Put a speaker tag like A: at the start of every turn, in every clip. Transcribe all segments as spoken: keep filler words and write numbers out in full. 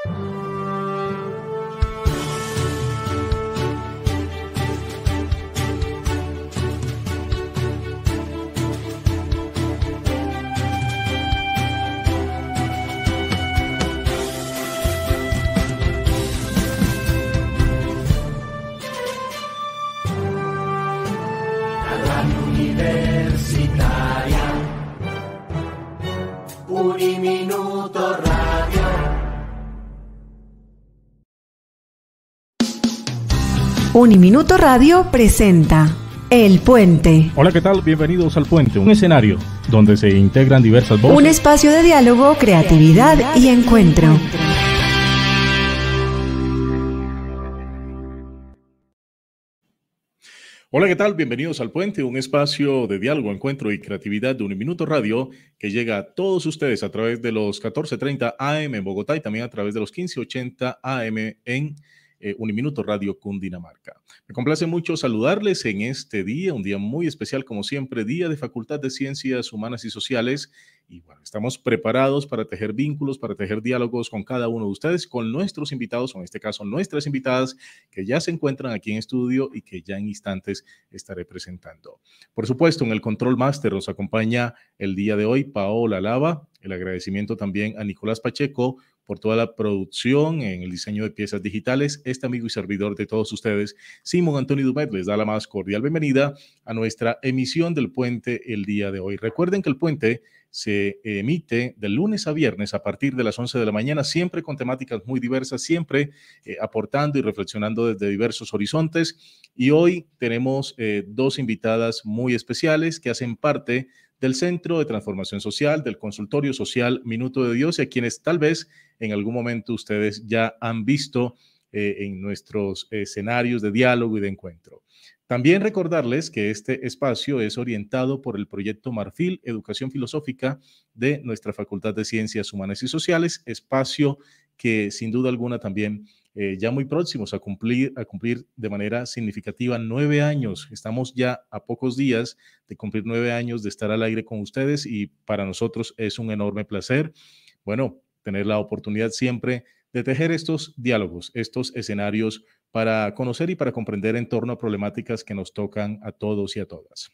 A: Uniminuto Radio.
B: Uniminuto Radio presenta El Puente.
C: Hola, ¿qué tal? Bienvenidos al Puente, un escenario donde se integran diversas voces.
B: Un espacio de diálogo, creatividad y encuentro.
C: Hola, ¿qué tal? Bienvenidos al Puente, un espacio de diálogo, encuentro y creatividad de Uniminuto Radio que llega a todos ustedes a través de los catorce treinta A M en Bogotá y también a través de los quince ochenta A M en eh, Uniminuto Radio Cundinamarca. Me complace mucho saludarles en este día, un día muy especial como siempre, día de Facultad de Ciencias Humanas y Sociales. Y bueno, estamos preparados para tejer vínculos, para tejer diálogos con cada uno de ustedes, con nuestros invitados, o en este caso nuestras invitadas, que ya se encuentran aquí en estudio y que ya en instantes estaré presentando. Por supuesto, en el Control Master nos acompaña el día de hoy Paola Lava. El agradecimiento también a Nicolás Pacheco por toda la producción en el diseño de piezas digitales. Este amigo y servidor de todos ustedes, Simón Antonio Dumet, les da la más cordial bienvenida a nuestra emisión del Puente el día de hoy. Recuerden que el Puente se emite de lunes a viernes a partir de las once de la mañana, siempre con temáticas muy diversas, siempre eh, aportando y reflexionando desde diversos horizontes. Y hoy tenemos eh, dos invitadas muy especiales que hacen parte del Centro de Transformación Social, del Consultorio Social Minuto de Dios, y a quienes tal vez en algún momento ustedes ya han visto eh, en nuestros escenarios de diálogo y de encuentro. También recordarles que este espacio es orientado por el proyecto Marfil, Educación Filosófica de nuestra Facultad de Ciencias Humanas y Sociales, espacio que sin duda alguna también eh, ya muy próximos a cumplir, a cumplir de manera significativa nueve años. Estamos ya a pocos días de cumplir nueve años de estar al aire con ustedes y para nosotros es un enorme placer, bueno, tener la oportunidad siempre de tejer estos diálogos, estos escenarios para conocer y para comprender en torno a problemáticas que nos tocan a todos y a todas.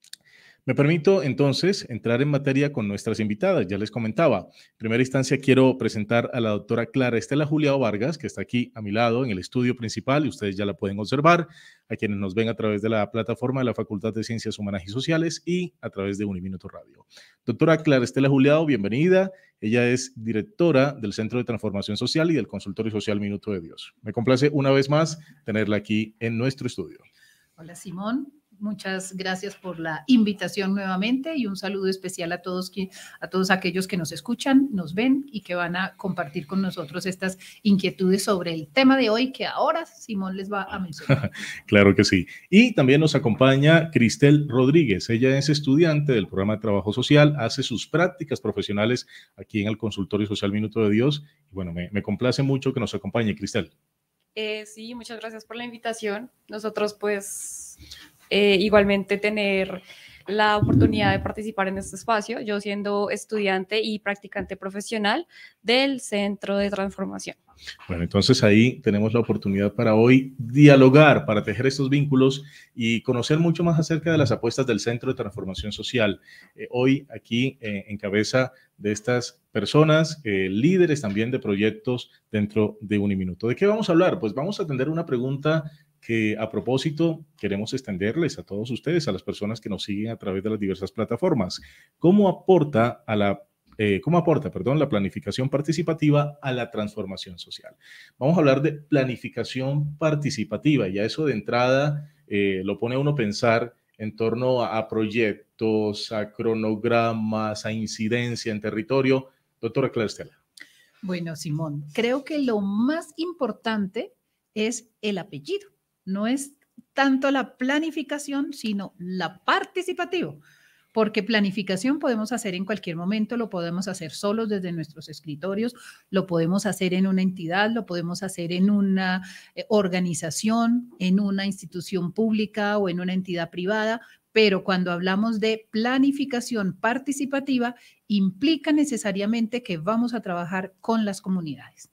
C: Me permito entonces entrar en materia con nuestras invitadas. Ya les comentaba, en primera instancia quiero presentar a la doctora Clara Estela Juliao Vargas, que está aquí a mi lado en el estudio principal y ustedes ya la pueden observar, a quienes nos ven a través de la plataforma de la Facultad de Ciencias Humanas y Sociales y a través de Uniminuto Radio. Doctora Clara Estela Juliao, bienvenida. Ella es directora del Centro de Transformación Social y del Consultorio Social Minuto de Dios. Me complace una vez más tenerla aquí en nuestro estudio.
D: Hola, Simón. Muchas gracias por la invitación nuevamente y un saludo especial a todos, que, a todos aquellos que nos escuchan, nos ven y que van a compartir con nosotros estas inquietudes sobre el tema de hoy que ahora Simón les va a mencionar.
C: Claro que sí. Y también nos acompaña Cristel Rodríguez. Ella es estudiante del programa de trabajo social, hace sus prácticas profesionales aquí en el Consultorio Social Minuto de Dios. Y bueno, me, me complace mucho que nos acompañe, Cristel.
E: Eh, sí, muchas gracias por la invitación. Nosotros pues... Eh, igualmente tener la oportunidad de participar en este espacio, yo siendo estudiante y practicante profesional del Centro de Transformación.
C: Bueno, entonces ahí tenemos la oportunidad para hoy dialogar, para tejer estos vínculos y conocer mucho más acerca de las apuestas del Centro de Transformación Social. Eh, hoy aquí eh, en cabeza de estas personas, eh, líderes también de proyectos dentro de Uniminuto. ¿De qué vamos a hablar? Pues vamos a atender una pregunta que a propósito queremos extenderles a todos ustedes, a las personas que nos siguen a través de las diversas plataformas. ¿Cómo aporta a la eh, cómo aporta, perdón, la planificación participativa a la transformación social? Vamos a hablar de planificación participativa, y a eso de entrada eh, lo pone a uno a pensar en torno a, a proyectos, a cronogramas, a incidencia en territorio. Doctora Clara Estela.
D: Bueno, Simón, creo que lo más importante es el apellido. No es tanto la planificación, sino la participativa, porque planificación podemos hacer en cualquier momento, lo podemos hacer solos desde nuestros escritorios, lo podemos hacer en una entidad, lo podemos hacer en una eh, organización, en una institución pública o en una entidad privada, pero cuando hablamos de planificación participativa, implica necesariamente que vamos a trabajar con las comunidades.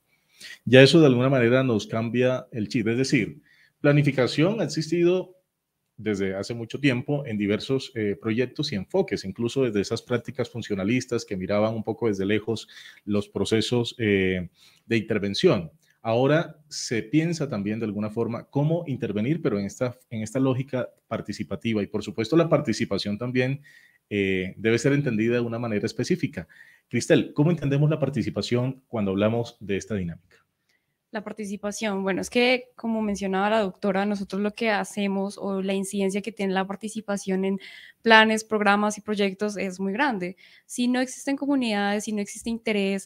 C: Ya eso de alguna manera nos cambia el chip, es decir, planificación ha existido desde hace mucho tiempo en diversos eh, proyectos y enfoques, incluso desde esas prácticas funcionalistas que miraban un poco desde lejos los procesos eh, de intervención. Ahora se piensa también de alguna forma cómo intervenir, pero en esta, en esta lógica participativa, y por supuesto la participación también eh, debe ser entendida de una manera específica. Cristel, ¿cómo entendemos la participación cuando hablamos de esta dinámica?
E: La participación, bueno, es que como mencionaba la doctora, nosotros lo que hacemos o la incidencia que tiene la participación en planes, programas y proyectos es muy grande. Si no existen comunidades, si no existe interés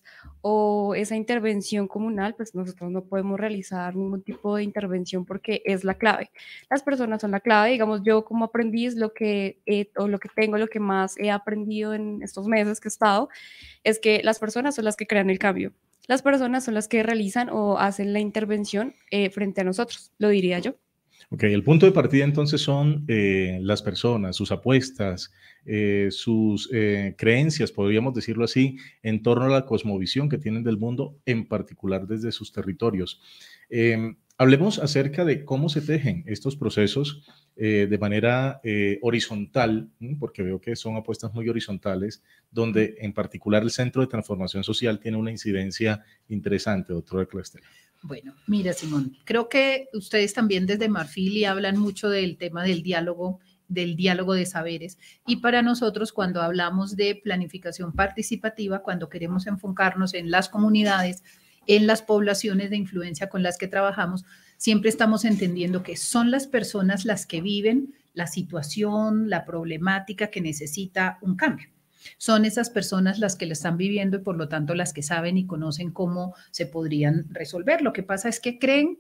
E: o esa intervención comunal, pues nosotros no podemos realizar ningún tipo de intervención porque es la clave. Las personas son la clave, digamos, yo como aprendiz, lo que, he, o lo que tengo, lo que más he aprendido en estos meses que he estado, es que las personas son las que crean el cambio. Las personas son las que realizan o hacen la intervención eh, frente a nosotros, lo diría yo.
C: Ok, el punto de partida entonces son eh, las personas, sus apuestas, eh, sus eh, creencias, podríamos decirlo así, en torno a la cosmovisión que tienen del mundo, en particular desde sus territorios. Eh, hablemos acerca de cómo se tejen estos procesos eh, de manera eh, horizontal, porque veo que son apuestas muy horizontales, donde en particular el Centro de Transformación Social tiene una incidencia interesante, doctora Clester.
D: Bueno, mira, Simón, creo que ustedes también desde Marfil y hablan mucho del tema del diálogo, del diálogo de saberes. Y para nosotros, cuando hablamos de planificación participativa, cuando queremos enfocarnos en las comunidades, en las poblaciones de influencia con las que trabajamos, siempre estamos entendiendo que son las personas las que viven la situación, la problemática que necesita un cambio. Son esas personas las que lo están viviendo y por lo tanto las que saben y conocen cómo se podrían resolver. Lo que pasa es que creen,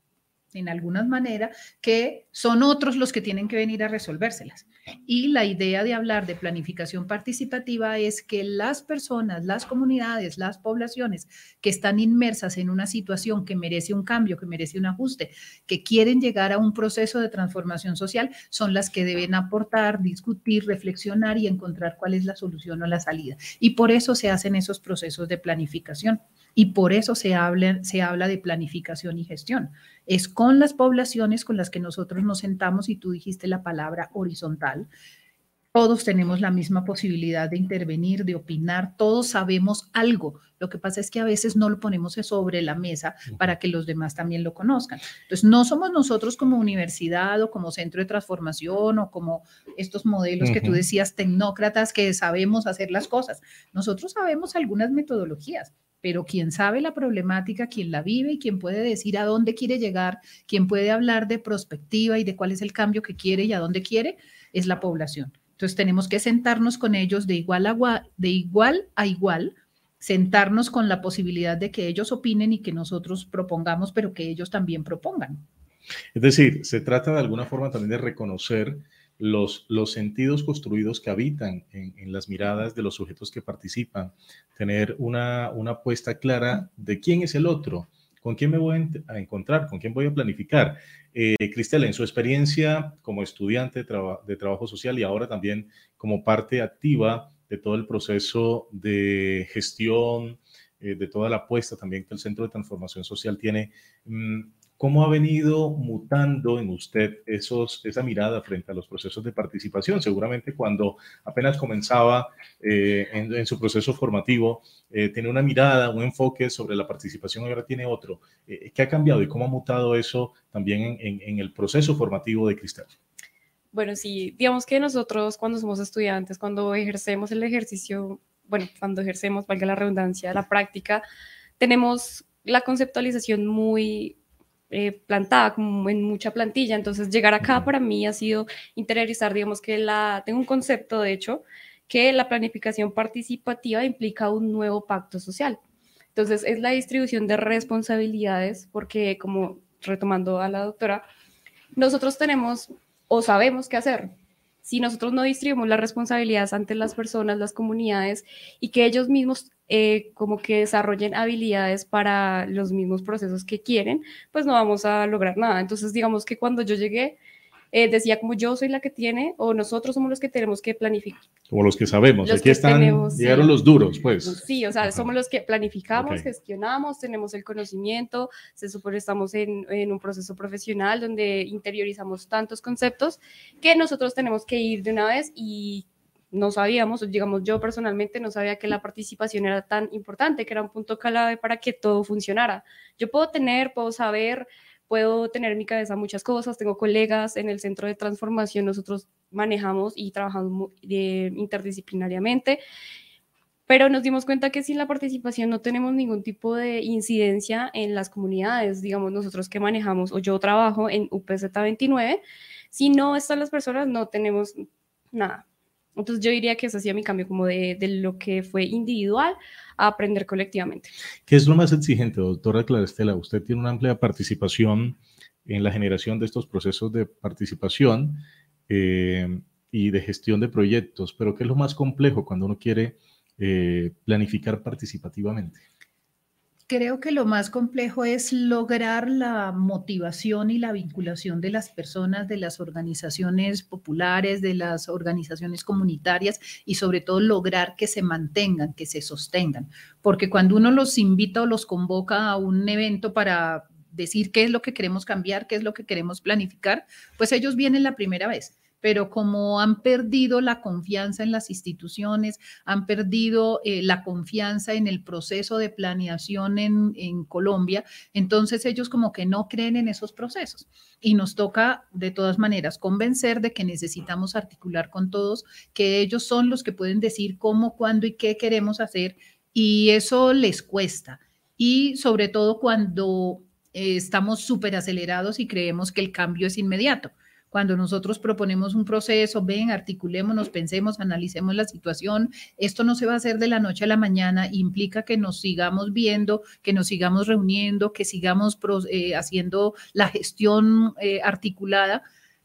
D: en alguna manera, que son otros los que tienen que venir a resolvérselas. Y la idea de hablar de planificación participativa es que las personas, las comunidades, las poblaciones que están inmersas en una situación que merece un cambio, que merece un ajuste, que quieren llegar a un proceso de transformación social, son las que deben aportar, discutir, reflexionar y encontrar cuál es la solución o la salida. Y por eso se hacen esos procesos de planificación. Y por eso se habla, se habla de planificación y gestión. Es con las poblaciones con las que nosotros nos sentamos y tú dijiste la palabra horizontal. Todos tenemos la misma posibilidad de intervenir, de opinar, todos sabemos algo. Lo que pasa es que a veces no lo ponemos sobre la mesa para que los demás también lo conozcan. Entonces, no somos nosotros como universidad o como centro de transformación o como estos modelos que tú decías, tecnócratas que sabemos hacer las cosas. Nosotros sabemos algunas metodologías, pero quien sabe la problemática, quien la vive y quien puede decir a dónde quiere llegar, quien puede hablar de prospectiva y de cuál es el cambio que quiere y a dónde quiere, es la población. Entonces tenemos que sentarnos con ellos de igual a, de igual, a igual, sentarnos con la posibilidad de que ellos opinen y que nosotros propongamos, pero que ellos también propongan.
C: Es decir, se trata de alguna forma también de reconocer los, los sentidos construidos que habitan en, en las miradas de los sujetos que participan, tener una, una apuesta clara de quién es el otro, con quién me voy a encontrar, con quién voy a planificar. Eh, Cristel, en su experiencia como estudiante de, traba, de trabajo social y ahora también como parte activa de todo el proceso de gestión, eh, de toda la apuesta también que el Centro de Transformación Social tiene, ¿cómo ha venido mutando en usted esos, esa mirada frente a los procesos de participación? Seguramente cuando apenas comenzaba eh, en, en su proceso formativo, eh, tiene una mirada, un enfoque sobre la participación y ahora tiene otro. Eh, ¿Qué ha cambiado y cómo ha mutado eso también en, en, en el proceso formativo de Cristel?
E: Bueno, sí, digamos que nosotros cuando somos estudiantes, cuando ejercemos el ejercicio, bueno, cuando ejercemos, valga la redundancia, la práctica, tenemos la conceptualización muy eh, plantada, como en mucha plantilla. Entonces, llegar acá para mí ha sido interiorizar, digamos que la, tengo un concepto, de hecho, que la planificación participativa implica un nuevo pacto social. Entonces, es la distribución de responsabilidades, porque como retomando a la doctora, nosotros tenemos o sabemos qué hacer. Si nosotros no distribuimos las responsabilidades ante las personas, las comunidades, y que ellos mismos eh, como que desarrollen habilidades para los mismos procesos que quieren, pues no vamos a lograr nada. Entonces, digamos que cuando yo llegué, eh, decía como yo soy la que tiene, o nosotros somos los que tenemos que planificar.
C: Como los que sabemos,
E: Los
C: aquí
E: que
C: están,
E: tenemos,
C: llegaron
E: sí.
C: los duros, pues.
E: Sí, o sea,
C: Ajá.
E: somos los que planificamos,
C: Ok.
E: gestionamos, tenemos el conocimiento, se supone estamos en, en un proceso profesional donde interiorizamos tantos conceptos que nosotros tenemos que ir de una vez y no sabíamos, digamos, yo personalmente no sabía que la participación era tan importante, que era un punto clave para que todo funcionara. Yo puedo tener, puedo saber, puedo tener en mi cabeza muchas cosas, tengo colegas en el centro de transformación, nosotros manejamos y trabajamos mu- eh, interdisciplinariamente, pero nos dimos cuenta que sin la participación no tenemos ningún tipo de incidencia en las comunidades, digamos, nosotros que manejamos, o yo trabajo en U P Z veintinueve, si no están las personas no tenemos nada. Entonces yo diría que ese ha sido mi cambio como de, de lo que fue individual a aprender colectivamente.
C: ¿Qué es lo más exigente, doctora Clara Estela? Usted tiene una amplia participación en la generación de estos procesos de participación eh, y de gestión de proyectos, pero ¿qué es lo más complejo cuando uno quiere eh, planificar participativamente?
D: Creo que lo más complejo es lograr la motivación y la vinculación de las personas, de las organizaciones populares, de las organizaciones comunitarias y sobre todo lograr que se mantengan, que se sostengan. Porque cuando uno los invita o los convoca a un evento para decir qué es lo que queremos cambiar, qué es lo que queremos planificar, pues ellos vienen la primera vez. Pero como han perdido la confianza en las instituciones, han perdido eh, la confianza en el proceso de planeación en, en Colombia, entonces ellos como que no creen en esos procesos. Y nos toca de todas maneras convencer de que necesitamos articular con todos, que ellos son los que pueden decir cómo, cuándo y qué queremos hacer, y eso les cuesta. Y sobre todo cuando eh, estamos súper acelerados y creemos que el cambio es inmediato. Cuando nosotros proponemos un proceso, ven, articulémonos, pensemos, analicemos la situación, esto no se va a hacer de la noche a la mañana, implica que nos sigamos viendo, que nos sigamos reuniendo, que sigamos eh, haciendo la gestión eh, articulada.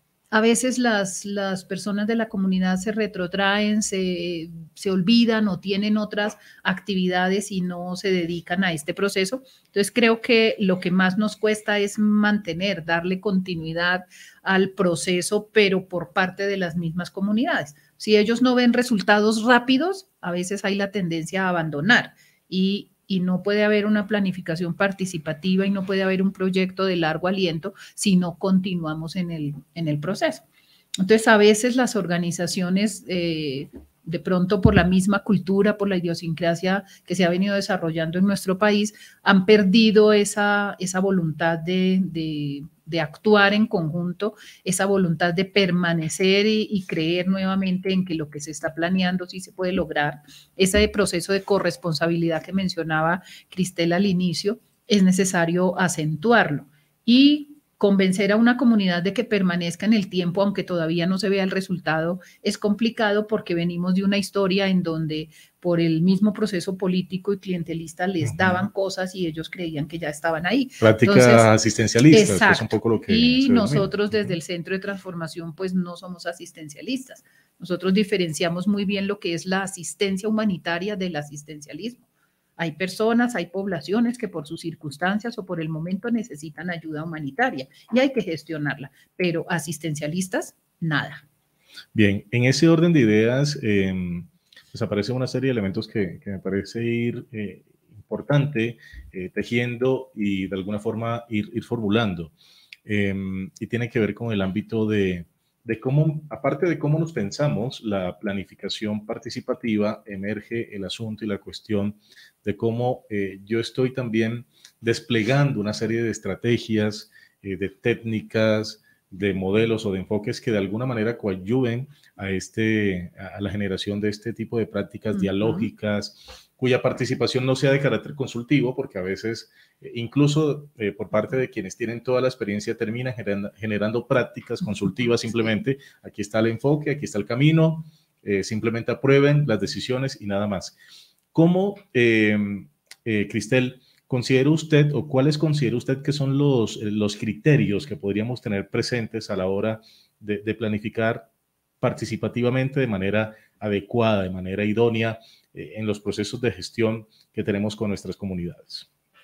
D: A veces las, las personas de la comunidad se retrotraen, se, se olvidan o tienen otras actividades y no se dedican a este proceso. Entonces creo que lo que más nos cuesta es mantener, darle continuidad al proceso, pero por parte de las mismas comunidades. Si ellos no ven resultados rápidos, a veces hay la tendencia a abandonar y y no puede haber una planificación participativa y no puede haber un proyecto de largo aliento si no continuamos en el, en el proceso. Entonces, a veces las organizaciones, eh, de pronto por la misma cultura, por la idiosincrasia que se ha venido desarrollando en nuestro país, han perdido esa, esa voluntad de, de, de actuar en conjunto, esa voluntad de permanecer y, y creer nuevamente en que lo que se está planeando sí se puede lograr. Ese proceso de corresponsabilidad que mencionaba Cristel al inicio, es necesario acentuarlo y convencer a una comunidad de que permanezca en el tiempo, aunque todavía no se vea el resultado, es complicado porque venimos de una historia en donde por el mismo proceso político y clientelista les daban cosas y ellos creían que ya estaban ahí.
C: Prácticas
D: Entonces,
C: asistencialistas,
D: exacto.
C: que es un poco lo que
D: y
C: se
D: nosotros
C: denomina.
D: desde el Centro de Transformación pues no somos asistencialistas. Nosotros diferenciamos muy bien lo que es la asistencia humanitaria del asistencialismo. Hay personas, hay poblaciones que por sus circunstancias o por el momento necesitan ayuda humanitaria y hay que gestionarla, pero asistencialistas, nada.
C: Bien, en ese orden de ideas, eh, pues aparece una serie de elementos que, que me parece ir eh, importante, eh, tejiendo y de alguna forma ir, ir formulando. Eh, y tiene que ver con el ámbito de, de cómo, aparte de cómo nos pensamos, la planificación participativa, emerge el asunto y la cuestión de cómo eh, yo estoy también desplegando una serie de estrategias, eh, de técnicas, de modelos o de enfoques que de alguna manera coadyuven a, este, a la generación de este tipo de prácticas uh-huh. dialógicas, cuya participación no sea de carácter consultivo, porque a veces, eh, incluso eh, por parte de quienes tienen toda la experiencia, terminan generando, generando prácticas consultivas simplemente. Aquí está el enfoque, aquí está el camino, eh, simplemente aprueben las decisiones y nada más. ¿Cómo, eh, eh, Cristel, considera usted o cuáles considera usted que son los, los criterios que podríamos tener presentes a la hora de, de planificar participativamente de manera adecuada, de manera idónea, eh, en los procesos de gestión que tenemos con nuestras comunidades?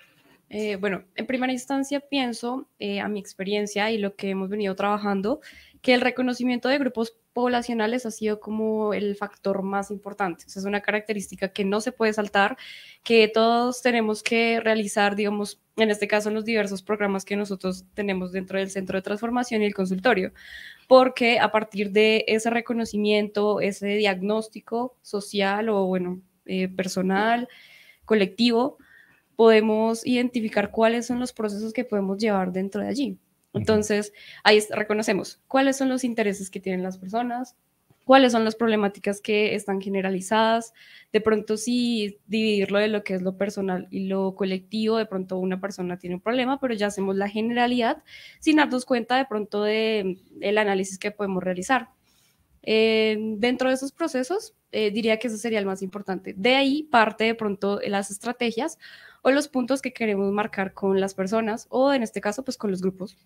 E: Eh, bueno, en primera instancia pienso, eh, a mi experiencia y lo que hemos venido trabajando, que el reconocimiento de grupos poblacionales ha sido como el factor más importante. O sea, es una característica que no se puede saltar, que todos tenemos que realizar, digamos, en este caso en los diversos programas que nosotros tenemos dentro del Centro de Transformación y el consultorio, porque a partir de ese reconocimiento, ese diagnóstico social o, bueno, eh, personal, colectivo, podemos identificar cuáles son los procesos que podemos llevar dentro de allí. Entonces, ahí reconocemos cuáles son los intereses que tienen las personas, cuáles son las problemáticas que están generalizadas. De pronto, sí, dividirlo de lo que es lo personal y lo colectivo, de pronto una persona tiene un problema, pero ya hacemos la generalidad sin darnos cuenta de pronto del análisis que podemos realizar. Eh, dentro de esos procesos, eh, diría que eso sería el más importante. De ahí parte de pronto las estrategias o los puntos que queremos marcar con las personas o en este caso pues con los grupos.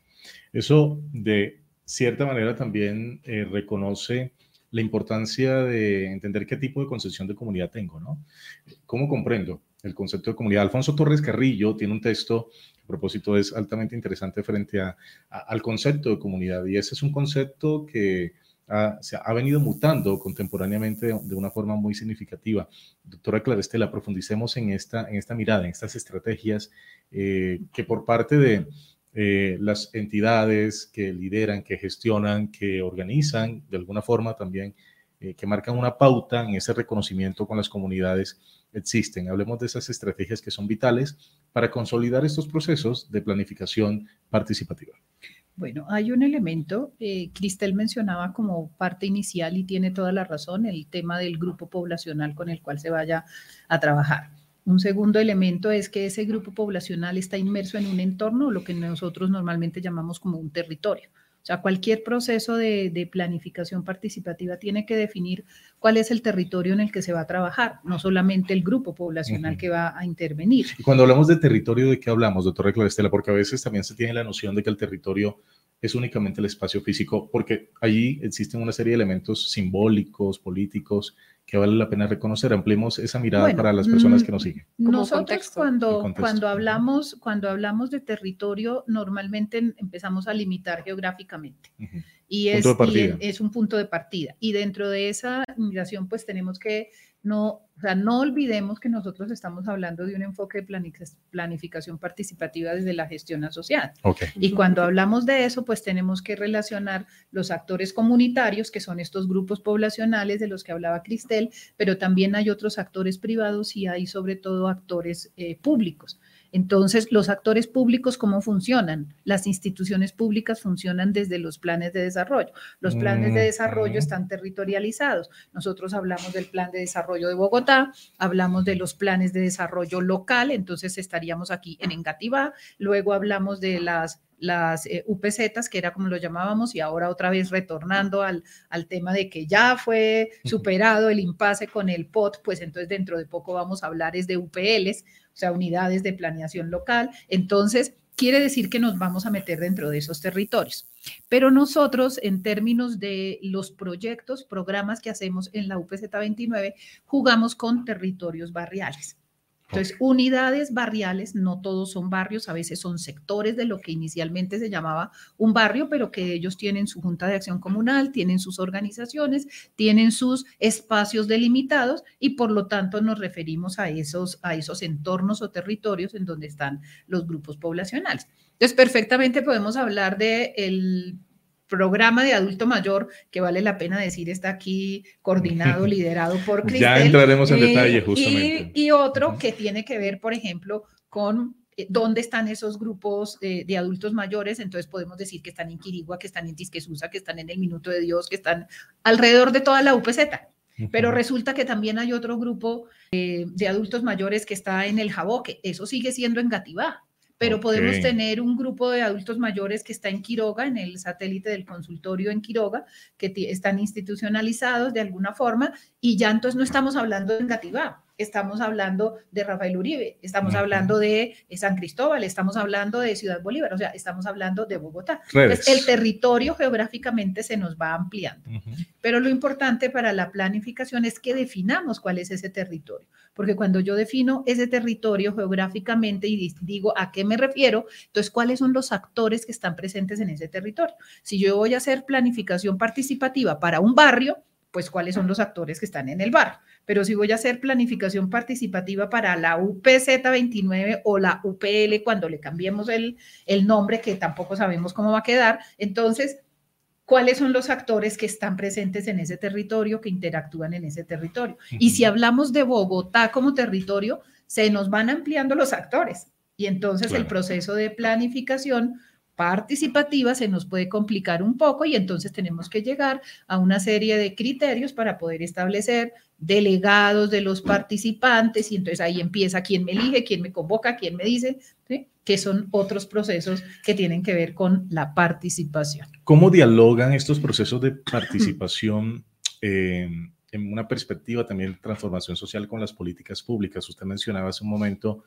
C: Eso de cierta manera también eh, reconoce la importancia de entender qué tipo de concepción de comunidad tengo, ¿no? ¿Cómo comprendo el concepto de comunidad? Alfonso Torres Carrillo tiene un texto, a propósito, es altamente interesante frente a, a, al concepto de comunidad, y ese es un concepto que ha, se ha venido mutando contemporáneamente de, de una forma muy significativa. Doctora Clara Estela, profundicemos en esta, en esta mirada, en estas estrategias eh, que por parte de Eh, las entidades que lideran, que gestionan, que organizan, de alguna forma también, eh, que marcan una pauta en ese reconocimiento con las comunidades, existen. Hablemos de esas estrategias que son vitales para consolidar estos procesos de planificación participativa.
D: Bueno, hay un elemento, eh, Cristel mencionaba como parte inicial y tiene toda la razón, el tema del grupo poblacional con el cual se vaya a trabajar. Un segundo elemento es que ese grupo poblacional está inmerso en un entorno, lo que nosotros normalmente llamamos como un territorio. O sea, cualquier proceso de, de planificación participativa tiene que definir cuál es el territorio en el que se va a trabajar, no solamente el grupo poblacional uh-huh. que va a intervenir.
C: Y cuando hablamos de territorio, ¿de qué hablamos, doctora Clara Estela? Porque a veces también se tiene la noción de que el territorio es únicamente el espacio físico, porque allí existen una serie de elementos simbólicos, políticos, que vale la pena reconocer. Ampliemos esa mirada bueno, para las personas que nos siguen.
D: Nosotros cuando, cuando, hablamos, cuando hablamos de territorio, normalmente empezamos a limitar geográficamente. Uh-huh. Y, es, y es un punto de partida. Y dentro de esa limitación, pues tenemos que no, o sea, no olvidemos que nosotros estamos hablando de un enfoque de planificación participativa desde la gestión asociada. Okay. Y cuando hablamos de eso, pues tenemos que relacionar los actores comunitarios, que son estos grupos poblacionales de los que hablaba Cristel, pero también hay otros actores privados y hay sobre todo actores eh, públicos. Entonces, los actores públicos, ¿cómo funcionan? Las instituciones públicas funcionan desde los planes de desarrollo. Los planes de desarrollo están territorializados. Nosotros hablamos del plan de desarrollo de Bogotá, hablamos de los planes de desarrollo local, entonces estaríamos aquí en Engativá, luego hablamos de las las eh, U P Zetas, que era como lo llamábamos, y ahora otra vez retornando al, al tema de que ya fue superado el impasse con el P O T, pues entonces dentro de poco vamos a hablar es de U P Ls, o sea, unidades de planeación local. Entonces, quiere decir que nos vamos a meter dentro de esos territorios. Pero nosotros, en términos de los proyectos, programas que hacemos en la U P Z veintinueve, jugamos con territorios barriales. Entonces, unidades barriales, no todos son barrios, a veces son sectores de lo que inicialmente se llamaba un barrio, pero que ellos tienen su junta de acción comunal, tienen sus organizaciones, tienen sus espacios delimitados y por lo tanto nos referimos a esos, a esos entornos o territorios en donde están los grupos poblacionales. Entonces, perfectamente podemos hablar de el programa de adulto mayor, que vale la pena decir está aquí coordinado, liderado por Cristel.
C: Ya entraremos en y, detalle justamente.
D: Y, y otro uh-huh. que tiene que ver, por ejemplo, con eh, dónde están esos grupos eh, de adultos mayores. Entonces podemos decir que están en Quirigua, que están en Tisquesusa, que están en el Minuto de Dios, que están alrededor de toda la U P Z. Uh-huh. Pero resulta que también hay otro grupo eh, de adultos mayores que está en el Jaboque. Eso sigue siendo en Gativá. Pero okay. podemos tener un grupo de adultos mayores que está en Quiroga, en el satélite del consultorio en Quiroga, que t- están institucionalizados de alguna forma, y ya entonces no estamos hablando de Engativá, estamos hablando de Rafael Uribe, estamos
C: Ujú.
D: hablando de San Cristóbal, estamos hablando de Ciudad Bolívar, o sea, estamos hablando de Bogotá.
C: Redes.
D: Entonces, el territorio geográficamente se nos va ampliando.
C: Ujú.
D: Pero lo importante para la planificación es que definamos cuál es ese territorio, porque cuando yo defino ese territorio geográficamente y digo a qué me refiero, entonces cuáles son los actores que están presentes en ese territorio. Si yo voy a hacer planificación participativa para un barrio, pues cuáles son los actores que están en el barrio. Pero si voy a hacer planificación participativa para la U P Z veintinueve o la U P L, cuando le cambiemos el, el nombre, que tampoco sabemos cómo va a quedar, entonces, ¿cuáles son los actores que están presentes en ese territorio, que interactúan en ese territorio? Uh-huh. Y si hablamos de Bogotá como territorio, se nos van ampliando los actores. Y entonces claro. el proceso de planificación participativa se nos puede complicar un poco y entonces tenemos que llegar a una serie de criterios para poder establecer delegados de los participantes y entonces ahí empieza quién me elige, quién me convoca, quién me dice, ¿sí? Que son otros procesos que tienen que ver con la participación.
C: ¿Cómo dialogan estos procesos de participación eh, en una perspectiva también de transformación social con las políticas públicas? Usted mencionaba hace un momento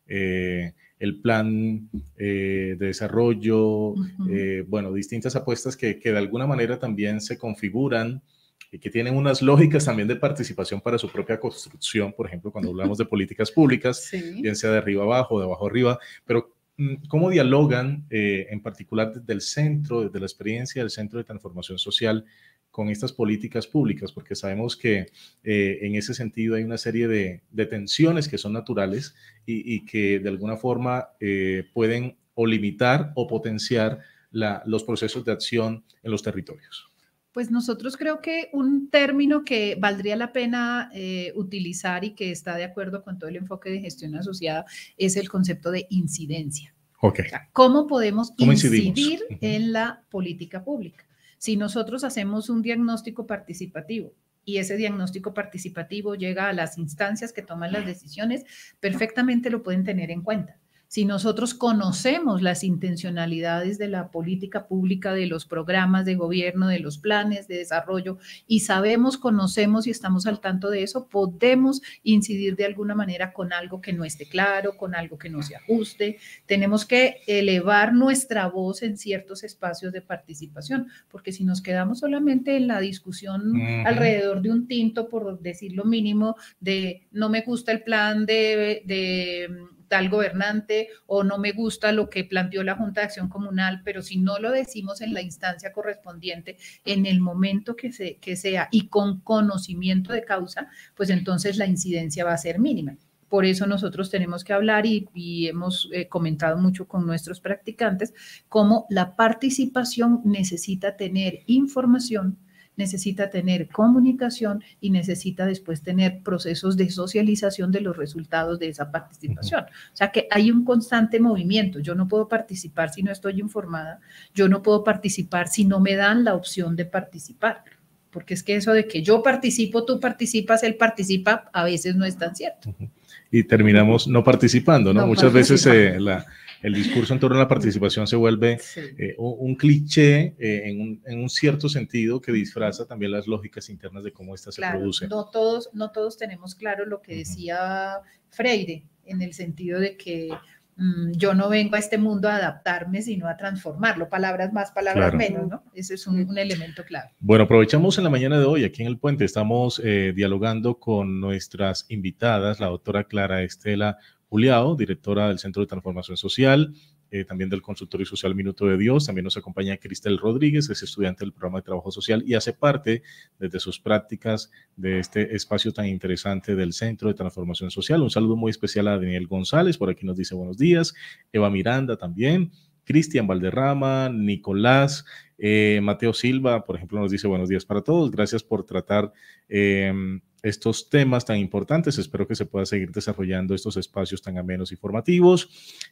C: eh, el plan eh, de desarrollo, uh-huh. eh, bueno, distintas apuestas que, que de alguna manera también se configuran y que tienen unas lógicas también de participación para su propia construcción, por ejemplo, cuando hablamos de políticas públicas, sí. bien sea de arriba abajo, de abajo arriba, pero ¿cómo dialogan eh, en particular desde el centro, desde la experiencia del Centro de Transformación Social con estas políticas públicas? Porque sabemos que eh, en ese sentido hay una serie de, de tensiones que son naturales y, y que de alguna forma eh, pueden o limitar o potenciar la, los procesos de acción en los territorios.
D: Pues nosotros creo que un término que valdría la pena eh, utilizar y que está de acuerdo con todo el enfoque de gestión asociada es el concepto de incidencia.
C: Okay.
D: O sea, ¿cómo podemos
C: ¿Cómo
D: incidir
C: uh-huh.
D: en la política pública? Si nosotros hacemos un diagnóstico participativo y ese diagnóstico participativo llega a las instancias que toman las decisiones, perfectamente lo pueden tener en cuenta. Si nosotros conocemos las intencionalidades de la política pública, de los programas de gobierno, de los planes de desarrollo y sabemos, conocemos y estamos al tanto de eso, podemos incidir de alguna manera con algo que no esté claro, con algo que no se ajuste. Tenemos que elevar nuestra voz en ciertos espacios de participación, porque si nos quedamos solamente en la discusión uh-huh. alrededor de un tinto, por decir lo mínimo, de no me gusta el plan de... de tal gobernante o no me gusta lo que planteó la Junta de Acción Comunal, pero si no lo decimos en la instancia correspondiente, en el momento que, se, que sea y con conocimiento de causa, pues entonces la incidencia va a ser mínima. Por eso nosotros tenemos que hablar y, y hemos eh, comentado mucho con nuestros practicantes cómo la participación necesita tener información, necesita tener comunicación y necesita después tener procesos de socialización de los resultados de esa participación. Uh-huh. O sea que hay un constante movimiento. Yo no puedo participar si no estoy informada, yo no puedo participar si no me dan la opción de participar, porque es que eso de que yo participo, tú participas, él participa, a veces no es tan cierto.
C: Uh-huh. Y terminamos no participando, ¿no? no Muchas veces eh, la... el discurso en torno a la participación se vuelve sí. eh, un, un cliché eh, en, un, en un cierto sentido que disfraza también las lógicas internas de cómo ésta se
D: claro,
C: produce.
D: No todos, no todos tenemos claro lo que decía uh-huh. Freire, en el sentido de que mmm, yo no vengo a este mundo a adaptarme, sino a transformarlo. Palabras más, palabras claro. menos, ¿no? Ese es un, un elemento clave.
C: Bueno, aprovechamos en la mañana de hoy, aquí en El Puente, estamos eh, dialogando con nuestras invitadas, la doctora Clara Estela Juliao, directora del Centro de Transformación Social, eh, también del Consultorio Social Minuto de Dios. También nos acompaña Cristel Rodríguez, es estudiante del programa de Trabajo Social y hace parte desde sus prácticas de este espacio tan interesante del Centro de Transformación Social. Un saludo muy especial a Daniel González, por aquí nos dice buenos días, Eva Miranda también, Cristian Valderrama, Nicolás, eh, Mateo Silva, por ejemplo, nos dice buenos días para todos, gracias por tratar eh, estos temas tan importantes, espero que se pueda seguir desarrollando estos espacios tan amenos y formativos.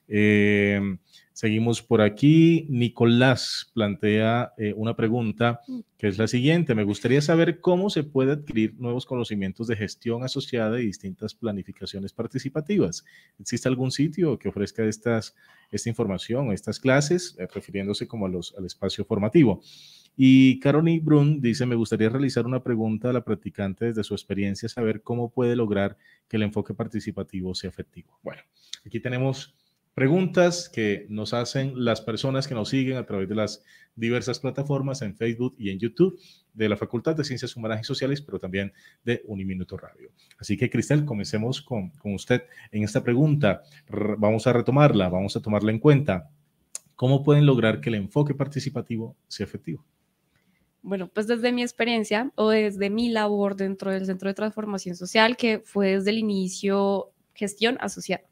C: Eh, seguimos por aquí, Nicolás plantea eh, una pregunta que es la siguiente, me gustaría saber cómo se puede adquirir nuevos conocimientos de gestión asociada y distintas planificaciones participativas. ¿Existe algún sitio que ofrezca estas, esta información, estas clases, eh, refiriéndose como a los, al espacio formativo? Y Caroni Brun dice, me gustaría realizar una pregunta a la practicante desde su experiencia, saber cómo puede lograr que el enfoque participativo sea efectivo. Bueno, aquí tenemos preguntas que nos hacen las personas que nos siguen a través de las diversas plataformas en Facebook y en YouTube de la Facultad de Ciencias Humanas y Sociales, pero también de Uniminuto Radio. Así que, Cristel, comencemos con, con usted en esta pregunta. R- vamos a retomarla, vamos a tomarla en cuenta. ¿Cómo pueden lograr que el enfoque participativo sea efectivo?
E: Bueno, pues desde mi experiencia o desde mi labor dentro del Centro de Transformación Social, que fue desde el inicio gestión asociada.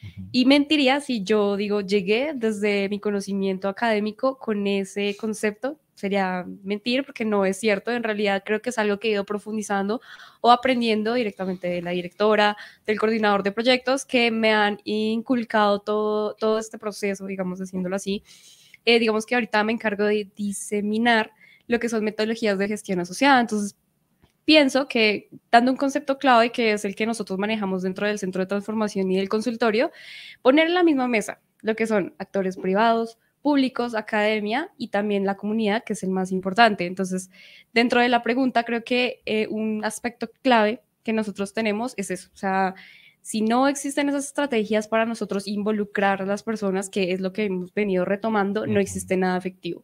E: Y mentiría si yo digo, llegué desde mi conocimiento académico con ese concepto, sería mentir porque no es cierto, en realidad creo que es algo que he ido profundizando o aprendiendo directamente de la directora, del coordinador de proyectos que me han inculcado todo, todo este proceso, digamos, haciéndolo así. Eh, digamos que ahorita me encargo de diseminar lo que son metodologías de gestión asociada, entonces pienso que dando un concepto clave que es el que nosotros manejamos dentro del Centro de Transformación y del consultorio, poner en la misma mesa lo que son actores privados, públicos, academia y también la comunidad, que es el más importante. Entonces, dentro de la pregunta, creo que eh, un aspecto clave que nosotros tenemos es eso, o sea, si no existen esas estrategias para nosotros involucrar a las personas, que es lo que hemos venido retomando, no existe nada efectivo.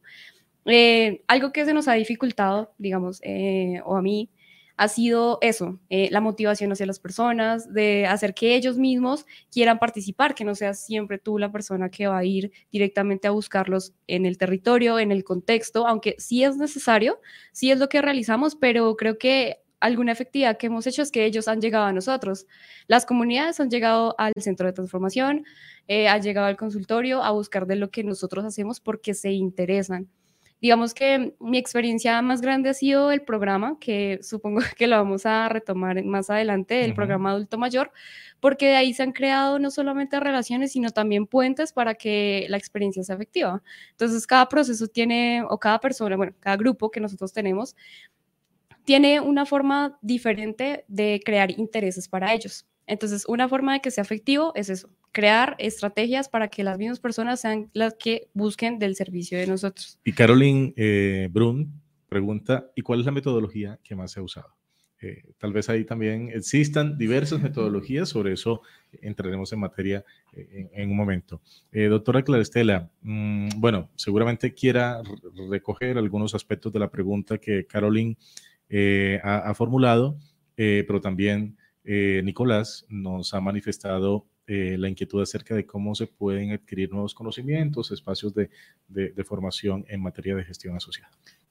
E: Eh, algo que se nos ha dificultado, digamos, eh, o a mí, ha sido eso, eh, la motivación hacia las personas, de hacer que ellos mismos quieran participar, que no seas siempre tú la persona que va a ir directamente a buscarlos en el territorio, en el contexto, aunque sí es necesario, sí es lo que realizamos, pero creo que alguna efectividad que hemos hecho es que ellos han llegado a nosotros. Las comunidades han llegado al Centro de Transformación, eh, han llegado al consultorio a buscar de lo que nosotros hacemos porque se interesan. Digamos que mi experiencia más grande ha sido el programa, que supongo que lo vamos a retomar más adelante, el
C: Uh-huh.
E: programa adulto mayor, porque de ahí se han creado no solamente relaciones, sino también puentes para que la experiencia sea efectiva. Entonces, cada proceso tiene, o cada persona, bueno, cada grupo que nosotros tenemos, tiene una forma diferente de crear intereses para ellos. Entonces, una forma de que sea efectivo es eso, crear estrategias para que las mismas personas sean las que busquen del servicio de nosotros.
C: Y Caroline eh, Brun pregunta, ¿y cuál es la metodología que más se ha usado? Eh, tal vez ahí también existan diversas metodologías, sobre eso entraremos en materia eh, en, en un momento. Eh, doctora Clarestela, mmm, bueno, seguramente quiera re- recoger algunos aspectos de la pregunta que Caroline eh, ha, ha formulado, eh, pero también eh, Nicolás nos ha manifestado eh, la inquietud acerca de cómo se pueden adquirir nuevos conocimientos, espacios de, de, de formación en materia de gestión asociada.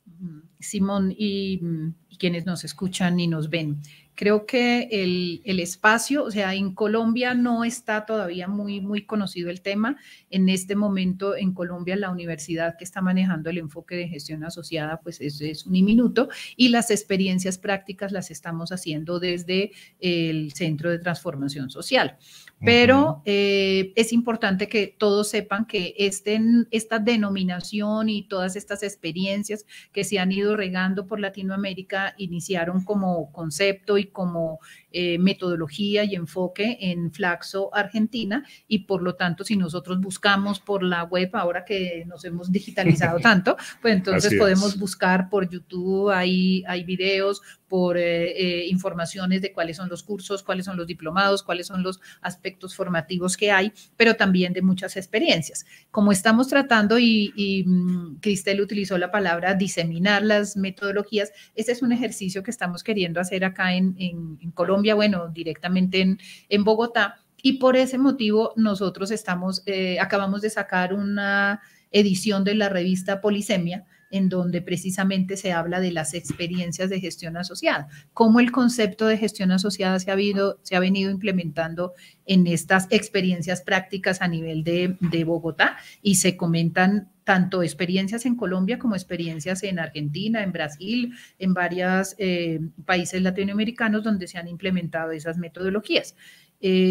D: Simón y, y quienes nos escuchan y nos ven, creo que el, el espacio, o sea, en Colombia no está todavía muy, muy conocido el tema. En este momento en Colombia la universidad que está manejando el enfoque de gestión asociada pues es, es Uniminuto, y las experiencias prácticas las estamos haciendo desde el Centro de Transformación Social. Pero eh, es importante que todos sepan que este, esta denominación y todas estas experiencias que se han ido regando por Latinoamérica iniciaron como concepto y como eh, metodología y enfoque en Flaxo, Argentina, y por lo tanto, si nosotros buscamos por la web, ahora que nos hemos digitalizado tanto, pues entonces
C: Así
D: podemos
C: es.
D: buscar por YouTube, hay, hay videos, por eh, eh, informaciones de cuáles son los cursos, cuáles son los diplomados, cuáles son los aspectos formativos que hay, pero también de muchas experiencias. Como estamos tratando, y, y um, Cristel utilizó la palabra diseminar las metodologías, este es un ejercicio que estamos queriendo hacer acá en, en, en Colombia, bueno, directamente en, en Bogotá, y por ese motivo nosotros estamos, eh, acabamos de sacar una edición de la revista Polisemia, en donde precisamente se habla de las experiencias de gestión asociada, cómo el concepto de gestión asociada se ha, habido, se ha venido implementando en estas experiencias prácticas a nivel de, de Bogotá, y se comentan tanto experiencias en Colombia como experiencias en Argentina, en Brasil, en varios eh, países latinoamericanos donde se han implementado esas metodologías. Eh,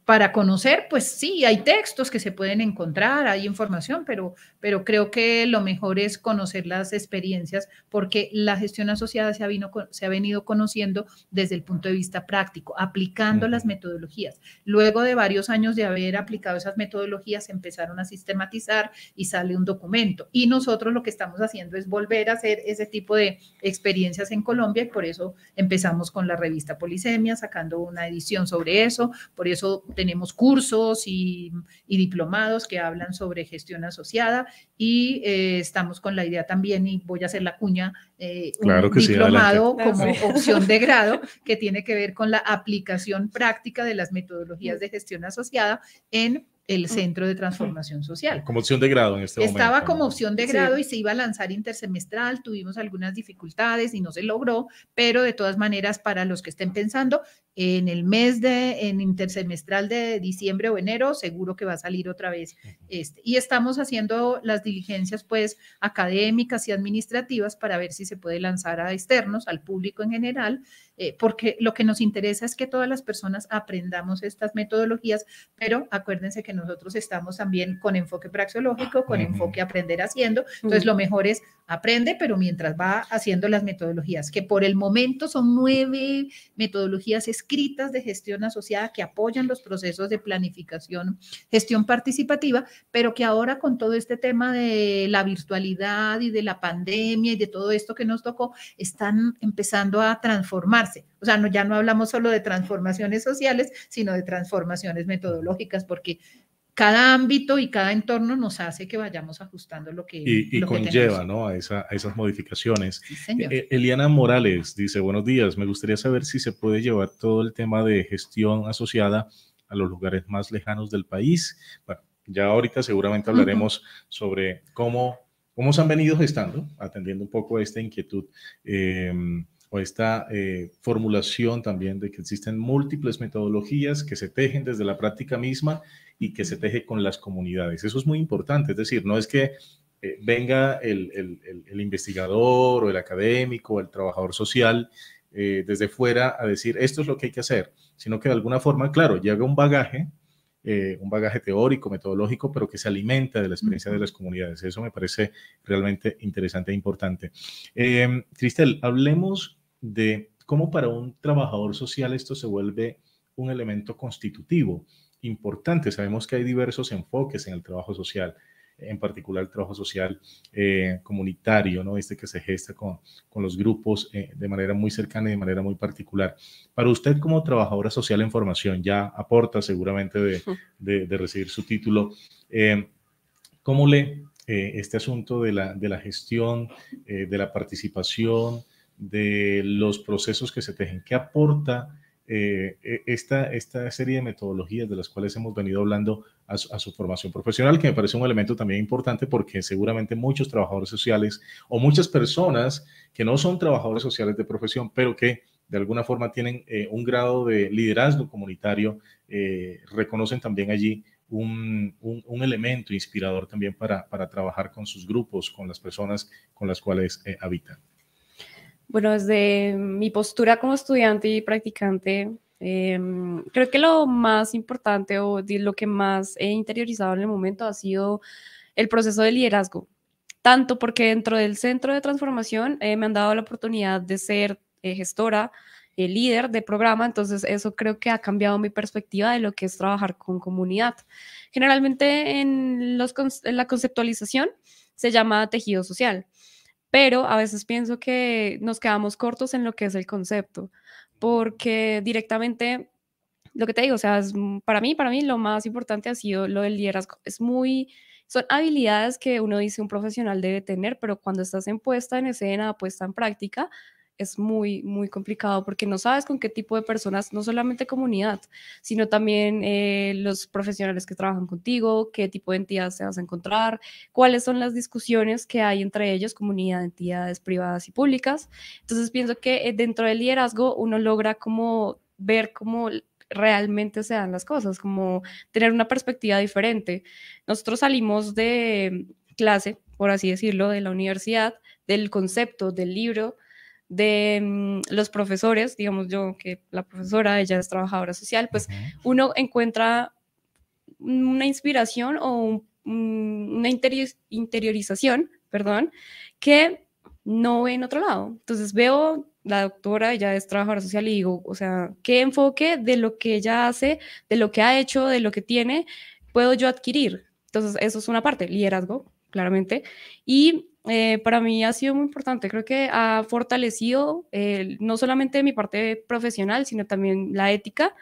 D: para conocer, pues sí, hay textos que se pueden encontrar, hay información, pero, pero creo que lo mejor es conocer las experiencias porque la gestión asociada se ha, vino, se ha venido conociendo desde el punto de vista práctico, aplicando uh-huh. las metodologías. Luego de varios años de haber aplicado esas metodologías, se empezaron a sistematizar y sale un documento. Y nosotros lo que estamos haciendo es volver a hacer ese tipo de experiencias en Colombia y por eso empezamos con la revista Polisemia, sacando una edición sobre eso, por eso tenemos cursos y, y diplomados que hablan sobre gestión asociada y eh, estamos con la idea también, y voy a hacer la cuña, eh,
C: claro
D: un
C: que
D: diplomado
C: sí,
D: como
E: sí.
D: opción de grado que tiene que ver con la aplicación práctica de las metodologías de gestión asociada en el Centro de Transformación Social.
C: Como opción de grado en este momento.
D: Estaba como opción de grado
E: sí.
D: y se iba a lanzar intersemestral, tuvimos algunas dificultades y no se logró, pero de todas maneras para los que estén pensando, en el mes de, en intersemestral de diciembre o enero, seguro que va a salir otra vez este. Y estamos haciendo las diligencias pues académicas y administrativas para ver si se puede lanzar a externos, al público en general, eh, porque lo que nos interesa es que todas las personas aprendamos estas metodologías, pero acuérdense que nosotros estamos también con enfoque praxeológico, con uh-huh. enfoque aprender haciendo, entonces uh-huh. lo mejor es aprende, pero mientras va haciendo las metodologías, que por el momento son nueve metodologías escritas de gestión asociada que apoyan los procesos de planificación, gestión participativa, pero que ahora con todo este tema de la virtualidad y de la pandemia y de todo esto que nos tocó, están empezando a transformarse. O sea, no, ya no hablamos solo de transformaciones sociales, sino de transformaciones metodológicas, porque cada ámbito y cada entorno nos hace que vayamos ajustando lo que
C: Y, y
D: lo
C: conlleva,
D: que
C: ¿no? a, esa, a esas modificaciones.
D: Sí, señor.
C: Eh, Eliana Morales dice, buenos días, me gustaría saber si se puede llevar todo el tema de gestión asociada a los lugares más lejanos del país. Bueno, ya ahorita seguramente hablaremos uh-huh. sobre cómo, cómo se han venido gestando, atendiendo un poco a esta inquietud eh, o esta eh, formulación también de que existen múltiples metodologías que se tejen desde la práctica misma y que se teje con las comunidades. Eso es muy importante, es decir, no es que eh, venga el, el, el, el investigador o el académico o el trabajador social eh, desde fuera a decir esto es lo que hay que hacer, sino que de alguna forma, claro, llega un bagaje, eh, un bagaje teórico, metodológico, pero que se alimenta de la experiencia de las comunidades. Eso me parece realmente interesante e importante. Eh, Cristel, hablemos de cómo para un trabajador social esto se vuelve un elemento constitutivo importante. Sabemos que hay diversos enfoques en el trabajo social, en particular el trabajo social eh, comunitario, ¿no? Este que se gesta con, con los grupos eh, de manera muy cercana y de manera muy particular. Para usted como trabajadora social en formación, ya aporta seguramente de, de, de recibir su título, eh, ¿cómo lee eh, este asunto de la, de la gestión, eh, de la participación, de los procesos que se tejen? ¿Qué aporta Eh, esta, esta serie de metodologías de las cuales hemos venido hablando a su, a su formación profesional, que me parece un elemento también importante porque seguramente muchos trabajadores sociales o muchas personas que no son trabajadores sociales de profesión, pero que de alguna forma tienen eh, un grado de liderazgo comunitario, eh, reconocen también allí un, un, un elemento inspirador también para, para trabajar con sus grupos, con las personas con las cuales eh, habitan.
E: Bueno, desde mi postura como estudiante y practicante, eh, creo que lo más importante o lo que más he interiorizado en el momento ha sido el proceso de liderazgo. Tanto porque dentro del centro de transformación eh, me han dado la oportunidad de ser eh, gestora, eh, líder de programa, entonces eso creo que ha cambiado mi perspectiva de lo que es trabajar con comunidad. Generalmente en, los, en la conceptualización se llama tejido social, pero a veces pienso que nos quedamos cortos en lo que es el concepto, porque directamente, lo que te digo, o sea, es, para mí, para mí lo más importante ha sido lo del liderazgo. Es muy, son habilidades que uno dice un profesional debe tener, pero cuando estás en puesta en escena, puesta en práctica, es muy, muy complicado porque no sabes con qué tipo de personas, no solamente comunidad, sino también eh, los profesionales que trabajan contigo, qué tipo de entidades te vas a encontrar, cuáles son las discusiones que hay entre ellos, comunidad, entidades privadas y públicas. Entonces pienso que dentro del liderazgo uno logra como ver cómo realmente se dan las cosas, como tener una perspectiva diferente. Nosotros salimos de clase, por así decirlo, de la universidad, del concepto, del libro, de um, los profesores, digamos yo que la profesora, ella es trabajadora social, pues uh-huh. uno encuentra una inspiración o un, una interior, interiorización, perdón, que no ve en otro lado. Entonces veo la doctora, ella es trabajadora social y digo, o sea, ¿qué enfoque de lo que ella hace, de lo que ha hecho, de lo que tiene, puedo yo adquirir? Entonces eso es una parte, liderazgo, claramente, y eh, para mí ha sido muy importante, creo que ha fortalecido eh, no solamente mi parte profesional, sino también la ética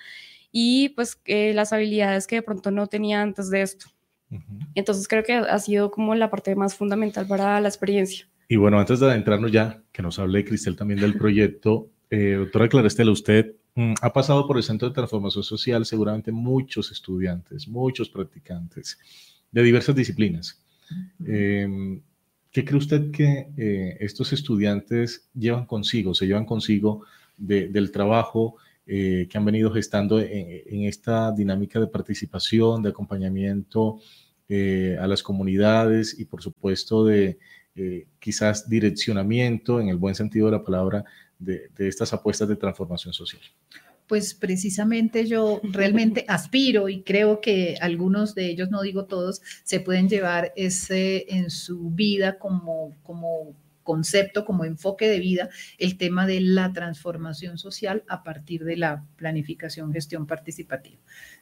E: y pues eh, las habilidades que de pronto no tenía antes de esto. Uh-huh. Entonces creo que ha sido como la parte más fundamental para la experiencia.
C: Y bueno, antes de adentrarnos ya, que nos hable Cristel también del proyecto, eh, doctora Clara Estela, usted mm, ha pasado por el Centro de Transformación Social seguramente muchos estudiantes, muchos practicantes de diversas disciplinas. Uh-huh. eh, ¿Qué cree usted que eh, estos estudiantes llevan consigo, se llevan consigo de, del trabajo eh, que han venido gestando en, en esta dinámica de participación, de acompañamiento eh, a las comunidades y por supuesto de eh, quizás direccionamiento en el buen sentido de la palabra de, de estas apuestas de transformación social?
D: Pues precisamente yo realmente aspiro y creo que algunos de ellos, no digo todos, se pueden llevar ese en su vida como, como concepto, como enfoque de vida, el tema de la transformación social a partir de la planificación, gestión participativa.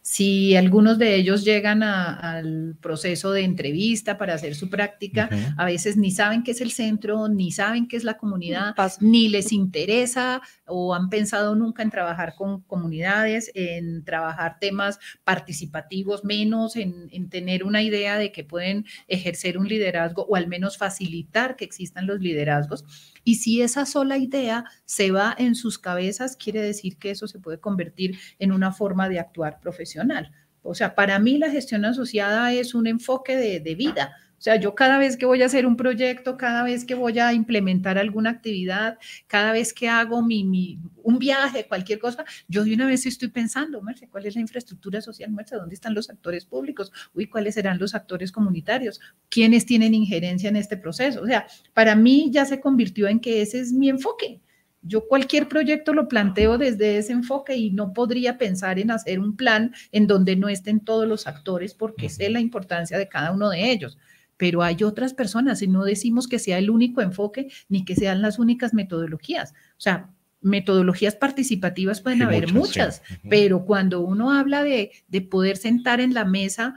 D: Si algunos de ellos llegan a, al proceso de entrevista para hacer su práctica, uh-huh. a veces ni saben qué es el centro, ni saben qué es la comunidad, ni les interesa o han pensado nunca en trabajar con comunidades, en trabajar temas participativos, menos en, en tener una idea de que pueden ejercer un liderazgo o al menos facilitar que existan los liderazgos. Y si esa sola idea se va en sus cabezas, quiere decir que eso se puede convertir en una forma de actuar profesional. O sea, para mí la gestión asociada es un enfoque de, de vida. O sea, yo cada vez que voy a hacer un proyecto, cada vez que voy a implementar alguna actividad, cada vez que hago mi, mi, un viaje, cualquier cosa, yo de una vez estoy pensando, Merce, ¿cuál es la infraestructura social, Merce? ¿Dónde están los actores públicos? Uy, ¿cuáles serán los actores comunitarios? ¿Quiénes tienen injerencia en este proceso? O sea, para mí ya se convirtió en que ese es mi enfoque. Yo cualquier proyecto lo planteo desde ese enfoque y no podría pensar en hacer un plan en donde no estén todos los actores porque sé la importancia de cada uno de ellos. Pero hay otras personas y no decimos que sea el único enfoque ni que sean las únicas metodologías. O sea, metodologías participativas pueden sí, haber muchas, muchas sí. uh-huh. pero cuando uno habla de, de poder sentar en la mesa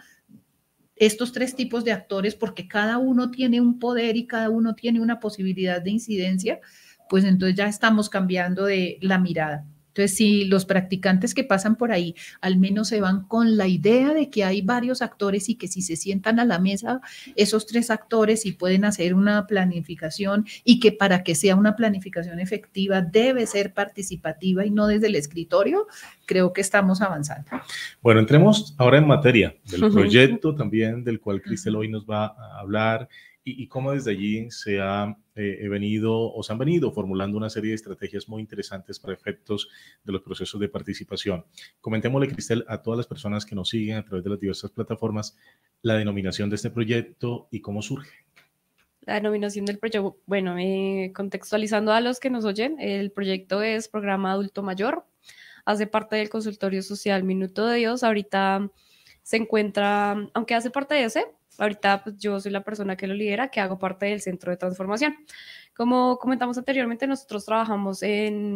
D: estos tres tipos de actores, porque cada uno tiene un poder y cada uno tiene una posibilidad de incidencia, pues entonces ya estamos cambiando de la mirada. Entonces, si los practicantes que pasan por ahí al menos se van con la idea de que hay varios actores y que si se sientan a la mesa esos tres actores y pueden hacer una planificación y que para que sea una planificación efectiva debe ser participativa y no desde el escritorio, creo que estamos avanzando.
C: Bueno, entremos ahora en materia del proyecto también del cual Cristel hoy nos va a hablar y, y cómo desde allí se ha eh, venido o se han venido formulando una serie de estrategias muy interesantes para efectos de los procesos de participación. Comentémosle, Cristel, a todas las personas que nos siguen a través de las diversas plataformas la denominación de este proyecto y cómo surge.
E: La denominación del proyecto, bueno, eh, contextualizando a los que nos oyen, el proyecto es Programa Adulto Mayor, hace parte del consultorio social Minuto de Dios, ahorita se encuentra, aunque hace parte de ese, ahorita pues, yo soy la persona que lo lidera, que hago parte del centro de transformación. Como comentamos anteriormente, nosotros trabajamos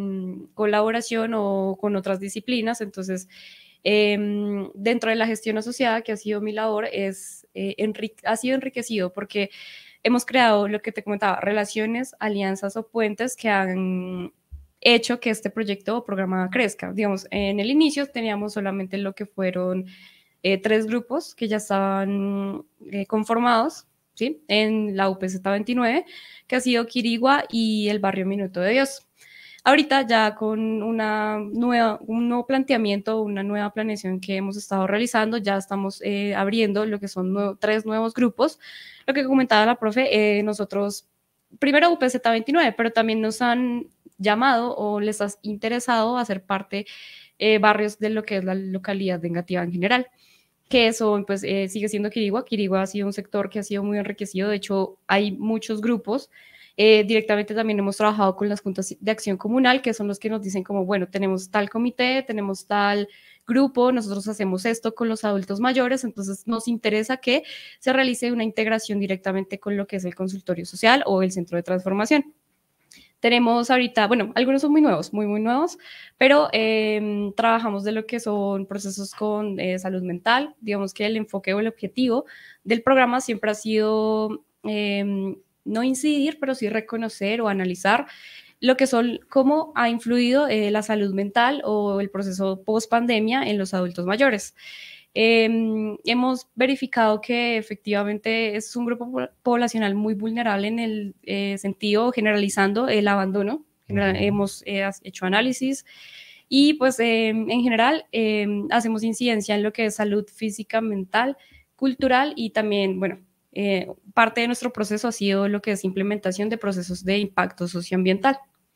E: en colaboración o con otras disciplinas, entonces eh, dentro de la gestión asociada, que ha sido mi labor, es, eh, enrique, ha sido enriquecido porque hemos creado lo que te comentaba, relaciones, alianzas o puentes que han hecho que este proyecto o programa crezca. Digamos, en el inicio teníamos solamente lo que fueron Eh, tres grupos que ya estaban eh, conformados, ¿sí? En la U P Z veintinueve, que ha sido Quirigua y el barrio Minuto de Dios. Ahorita ya con una nueva, un nuevo planteamiento, una nueva planeación que hemos estado realizando, ya estamos eh, abriendo lo que son nuevo, tres nuevos grupos. Lo que comentaba la profe, eh, nosotros, primero U P Z veintinueve, pero también nos han llamado o les ha interesado hacer parte eh, barrios de lo que es la localidad de Engativá en general. Que eso pues eh, sigue siendo Quirigua. Quirigua ha sido un sector que ha sido muy enriquecido, de hecho hay muchos grupos Eh, directamente también hemos trabajado con las juntas de acción comunal, que son los que nos dicen como, bueno, tenemos tal comité, tenemos tal grupo, nosotros hacemos esto con los adultos mayores, entonces nos interesa que se realice una integración directamente con lo que es el consultorio social o el centro de transformación. Tenemos ahorita, bueno, algunos son muy nuevos, muy, muy nuevos, pero eh, trabajamos de lo que son procesos con eh, salud mental. Digamos que el enfoque o el objetivo del programa siempre ha sido eh, no incidir, pero sí reconocer o analizar lo que son, cómo ha influido eh, la salud mental o el proceso post-pandemia en los adultos mayores. Eh, hemos verificado que efectivamente es un grupo poblacional muy vulnerable en el eh, sentido, generalizando el abandono. General, uh-huh. Hemos eh, hecho análisis y pues eh, en general eh, hacemos incidencia en lo que es salud física, mental, cultural y también, bueno, eh, parte de nuestro proceso ha sido lo que es implementación de procesos de impacto socioambiental.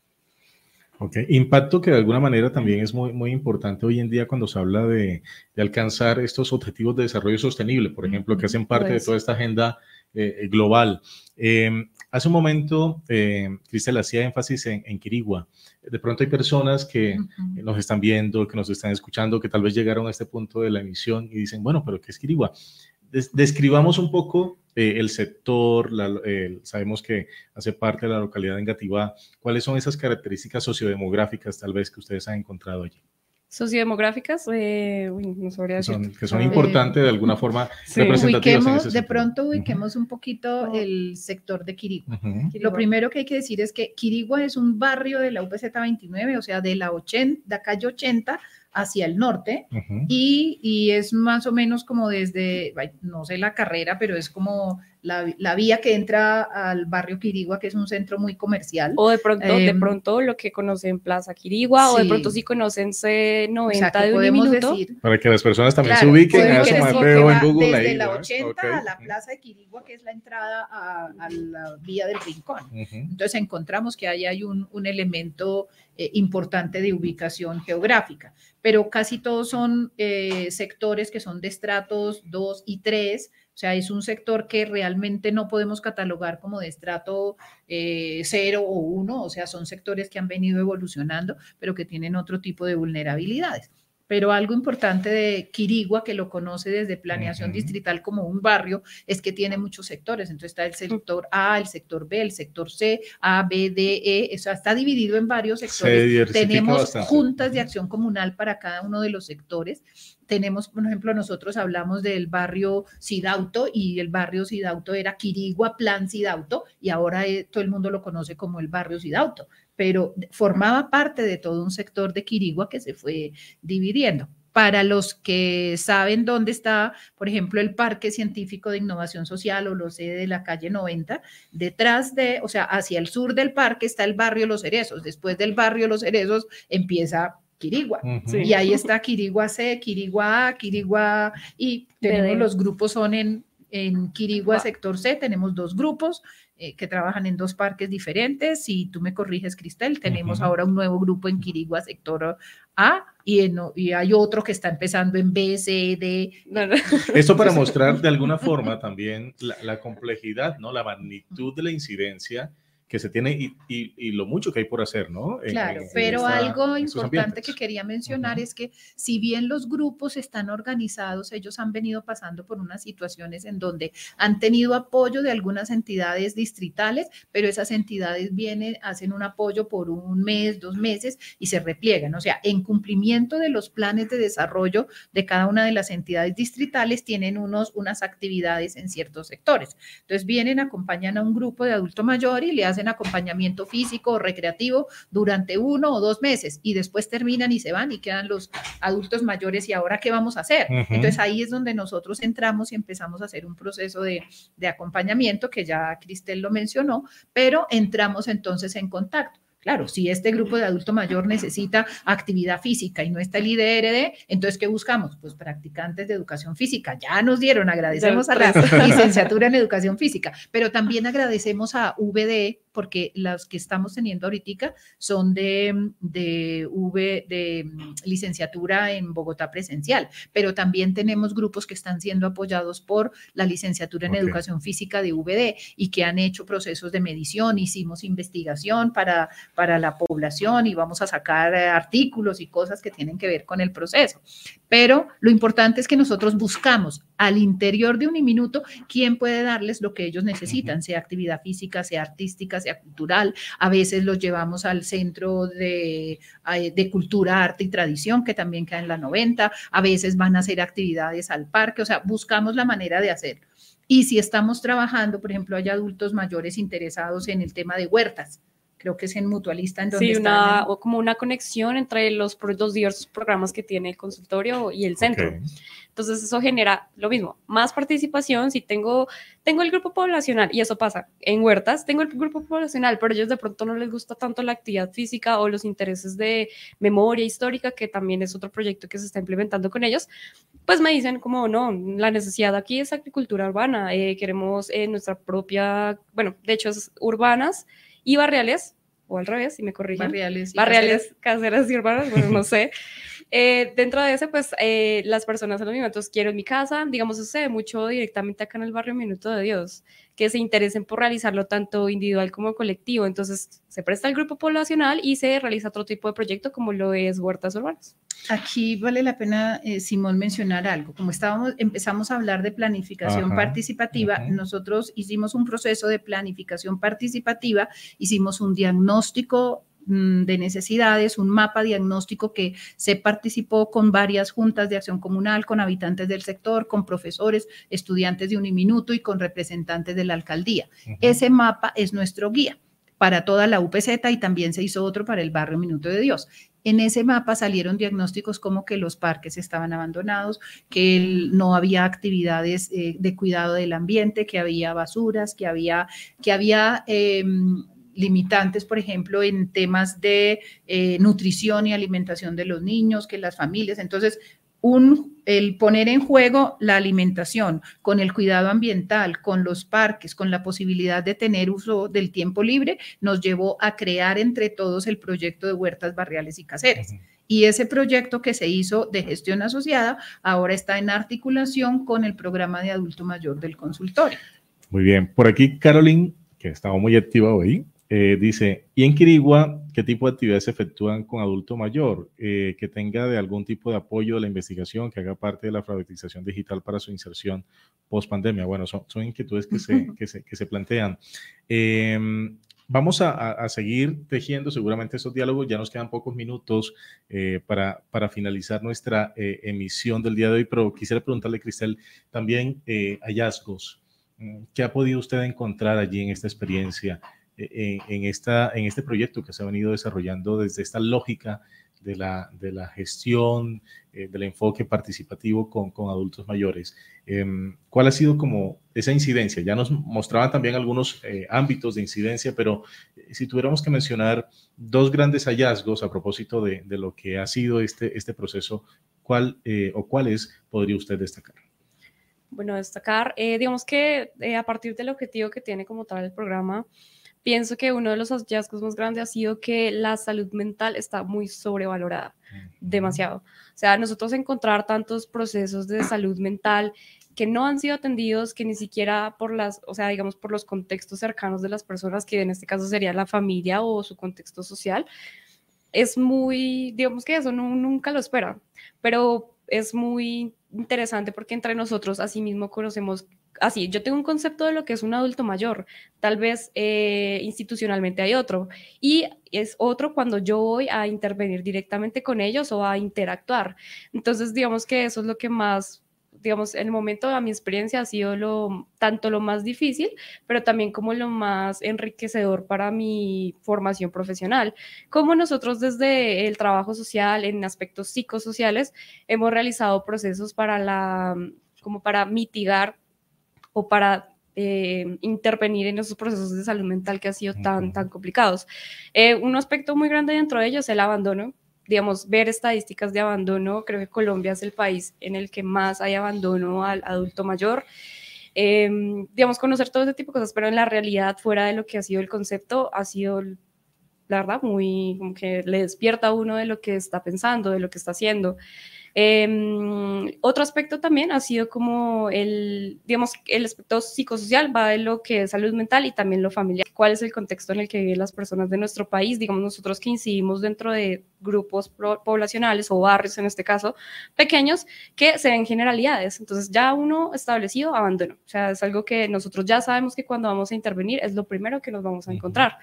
C: Ok, impacto que de alguna manera también es muy, muy importante hoy en día cuando se habla de, de alcanzar estos objetivos de desarrollo sostenible, por ejemplo, que hacen parte pues. de toda esta agenda eh, global. Eh, hace un momento, eh, Cristel hacía énfasis en, en Quirigua. De pronto hay personas que uh-huh. nos están viendo, que nos están escuchando, que tal vez llegaron a este punto de la emisión y dicen, bueno, pero ¿qué es Quirigua? Des- describamos un poco eh, el sector, la, eh, sabemos que hace parte de la localidad de Engativá. ¿Cuáles son esas características sociodemográficas tal vez que ustedes han encontrado allí?
E: Sociodemográficas, eh, uy, no sabría
C: que son,
E: decir.
C: que son importantes eh, de alguna forma sí. representativas
D: ubiquemos,
C: en ese
D: de
C: sentido.
D: pronto ubiquemos uh-huh. un poquito uh-huh. el sector de Quirigua.
C: Uh-huh.
D: Lo primero que hay que decir es que Quirigua es un barrio de la U P Z veintinueve, o sea, de la, ochenta, de la calle ochenta hacia el norte, uh-huh. y, y es más o menos como desde, no sé la carrera, pero es como la, la vía que entra al barrio Quirigua, que es un centro muy comercial.
E: O de pronto, eh, de pronto lo que conocen Plaza Quirigua, sí. o de pronto si conocen C noventa o sea, de un minuto. Decir,
C: para que las personas también claro, se ubiquen a eso mapeo en Google.
D: Desde
C: ahí,
D: la
C: ¿no?
D: ochenta
C: okay.
D: a la Plaza de Quirigua, que es la entrada a, a la vía del Rincón. Uh-huh. Entonces encontramos que ahí hay un, un elemento eh, importante de ubicación geográfica, pero casi todos son eh, sectores que son de estratos dos y tres. O sea, es un sector que realmente no podemos catalogar como de estrato eh, cero o uno, o sea, son sectores que han venido evolucionando, pero que tienen otro tipo de vulnerabilidades. Pero algo importante de Quirigua, que lo conoce desde planeación uh-huh. distrital como un barrio, es que tiene muchos sectores. Entonces está el sector A, el sector B, el sector C, A, B, D, E, o sea, está dividido en varios sectores. Tenemos bastante. juntas de acción comunal para cada uno de los sectores. Tenemos, por ejemplo, nosotros hablamos del barrio Sidauto y el barrio Sidauto era Quirigua Plan Sidauto y ahora eh, todo el mundo lo conoce como el barrio Sidauto, pero formaba parte de todo un sector de Quirigua que se fue dividiendo. Para los que saben dónde está, por ejemplo, el Parque Científico de Innovación Social o lo sé de la calle noventa, detrás de, o sea, hacia el sur del parque está el barrio Los Cerezos. Después del barrio Los Cerezos empieza Quirigua. Uh-huh. Y ahí está Quirigua C, Quirigua A, Quirigua, y tenemos Bebé. los grupos son en, en Quirigua sector C, tenemos dos grupos eh, que trabajan en dos parques diferentes. Si tú me corriges, Cristel, tenemos uh-huh. ahora un nuevo grupo en Quirigua sector A y, en, y hay otro que está empezando en B, C, D.
E: No, no.
C: Esto para mostrar de alguna forma también la, la complejidad, ¿no? La magnitud de la incidencia que se tiene y, y, y lo mucho que hay por hacer, ¿no?
D: Claro, en, en pero esta, algo importante que quería mencionar uh-huh. es que si bien los grupos están organizados, ellos han venido pasando por unas situaciones en donde han tenido apoyo de algunas entidades distritales, pero esas entidades vienen, hacen un apoyo por un mes, dos meses y se repliegan. O sea, en cumplimiento de los planes de desarrollo de cada una de las entidades distritales, tienen unos, unas actividades en ciertos sectores. Entonces vienen, acompañan a un grupo de adulto mayor y le hacen acompañamiento físico o recreativo durante uno o dos meses y después terminan y se van y quedan los adultos mayores y ahora ¿qué vamos a hacer? Uh-huh. Entonces ahí es donde nosotros entramos y empezamos a hacer un proceso de, de acompañamiento que ya Cristel lo mencionó, pero entramos entonces en contacto. Claro, si este grupo de adulto mayor necesita actividad física y no está el I D R D, entonces ¿qué buscamos? Pues practicantes de educación física. Ya nos dieron, agradecemos a la licenciatura en educación física, pero también agradecemos a V D porque las que estamos teniendo ahorita son de, de, v, de licenciatura en Bogotá presencial, pero también tenemos grupos que están siendo apoyados por la licenciatura en okay. Educación Física de V D y que han hecho procesos de medición, hicimos investigación para, para la población y vamos a sacar artículos y cosas que tienen que ver con el proceso. Pero lo importante es que nosotros buscamos al interior de Uniminuto quién puede darles lo que ellos necesitan, sea actividad física, sea artística, sea cultural. A veces los llevamos al Centro de, de Cultura, Arte y Tradición, que también queda en la noventa. A veces van a hacer actividades al parque, o sea, buscamos la manera de hacerlo. Y si estamos trabajando, por ejemplo, hay adultos mayores interesados en el tema de huertas, creo que es en Mutualista, en donde
E: sí, una,
D: están.
E: O como una conexión entre los, los diversos programas que tiene el consultorio y el centro. Okay. Entonces eso genera lo mismo, más participación. Si tengo, tengo el grupo poblacional, y eso pasa en huertas, tengo el grupo poblacional, pero a ellos de pronto no les gusta tanto la actividad física o los intereses de memoria histórica, que también es otro proyecto que se está implementando con ellos, pues me dicen como, no, la necesidad aquí es agricultura urbana, eh, queremos eh, nuestra propia, bueno, de hecho es urbanas y barriales, o al revés, si me corrigen.
D: Barriales y
E: Barriales, caseras. caseras y urbanas, bueno, no sé. Eh, dentro de ese, pues, eh, las personas en los momentos quiero en mi casa, digamos, sucede mucho directamente acá en el barrio Minuto de Dios, que se interesen por realizarlo tanto individual como colectivo. Entonces, se presta el grupo poblacional y se realiza otro tipo de proyecto como lo es huertas urbanas.
D: Aquí vale la pena, eh, Simón, mencionar algo. Como estábamos, empezamos a hablar de planificación ajá, participativa, ajá. Nosotros hicimos un proceso de planificación participativa, hicimos un diagnóstico de necesidades, un mapa diagnóstico que se participó con varias juntas de acción comunal, con habitantes del sector, con profesores, estudiantes de Uniminuto y con representantes de la alcaldía. Uh-huh. Ese mapa es nuestro guía para toda la U P Z y también se hizo otro para el barrio Minuto de Dios. En ese mapa salieron diagnósticos como que los parques estaban abandonados, que el, no había actividades eh, de cuidado del ambiente, que había basuras, que había, que había eh, limitantes, por ejemplo, en temas de eh, nutrición y alimentación de los niños, que las familias. Entonces, un, el poner en juego la alimentación con el cuidado ambiental, con los parques, con la posibilidad de tener uso del tiempo libre, nos llevó a crear entre todos el proyecto de huertas barriales y caseras. Uh-huh. Y ese proyecto que se hizo de gestión asociada ahora está en articulación con el programa de adulto mayor del consultorio.
C: Muy bien. Por aquí, Caroline, que estaba muy activa hoy, Eh, dice, ¿y en Quirigua qué tipo de actividades se efectúan con adulto mayor? Eh, que tenga de algún tipo de apoyo de la investigación, que haga parte de la alfabetización digital para su inserción post pandemia. Bueno, son, son inquietudes que se, que se, que se plantean. Eh, vamos a, a seguir tejiendo seguramente esos diálogos. Ya nos quedan pocos minutos eh, para, para finalizar nuestra eh, emisión del día de hoy, pero quisiera preguntarle, Cristel, también eh, hallazgos. ¿Qué ha podido usted encontrar allí en esta experiencia? En, en, esta, en este proyecto que se ha venido desarrollando desde esta lógica de la, de la gestión, eh, del enfoque participativo con, con adultos mayores. Eh, ¿Cuál ha sido como esa incidencia? Ya nos mostraban también algunos eh, ámbitos de incidencia, pero eh, si tuviéramos que mencionar dos grandes hallazgos a propósito de, de lo que ha sido este, este proceso, ¿cuál eh, o cuáles podría usted destacar?
E: Bueno, destacar, eh, digamos que eh, a partir del objetivo que tiene como tal el programa, pienso que uno de los hallazgos más grandes ha sido que la salud mental está muy sobrevalorada, demasiado. O sea, nosotros encontrar tantos procesos de salud mental que no han sido atendidos, que ni siquiera por las, o sea, digamos, por los contextos cercanos de las personas, que en este caso sería la familia o su contexto social, es muy, digamos que eso no, nunca lo espera, pero es muy interesante porque entre nosotros asimismo conocemos. Así, yo tengo un concepto de lo que es un adulto mayor, tal vez eh, institucionalmente hay otro, y es otro cuando yo voy a intervenir directamente con ellos o a interactuar. Entonces, digamos que eso es lo que más, digamos, en el momento de mi experiencia ha sido lo, tanto lo más difícil, pero también como lo más enriquecedor para mi formación profesional. Como nosotros desde el trabajo social, en aspectos psicosociales, hemos realizado procesos para la, como para mitigar o para eh, intervenir en esos procesos de salud mental que han sido tan, tan complicados. Eh, un aspecto muy grande dentro de ellos es el abandono. Digamos, ver estadísticas de abandono, creo que Colombia es el país en el que más hay abandono al adulto mayor. eh, digamos, conocer todo ese tipo de cosas, pero en la realidad, fuera de lo que ha sido el concepto, ha sido, la verdad, muy, como que le despierta a uno de lo que está pensando, de lo que está haciendo. Eh, otro aspecto también ha sido como el, digamos, el aspecto psicosocial, va de lo que es salud mental y también lo familiar. ¿Cuál es el contexto en el que viven las personas de nuestro país? Digamos, nosotros que incidimos dentro de grupos poblacionales o barrios, en este caso, pequeños, que se ven generalidades. Entonces, ya uno establecido, abandono. O sea, es algo que nosotros ya sabemos que cuando vamos a intervenir es lo primero que nos vamos a encontrar.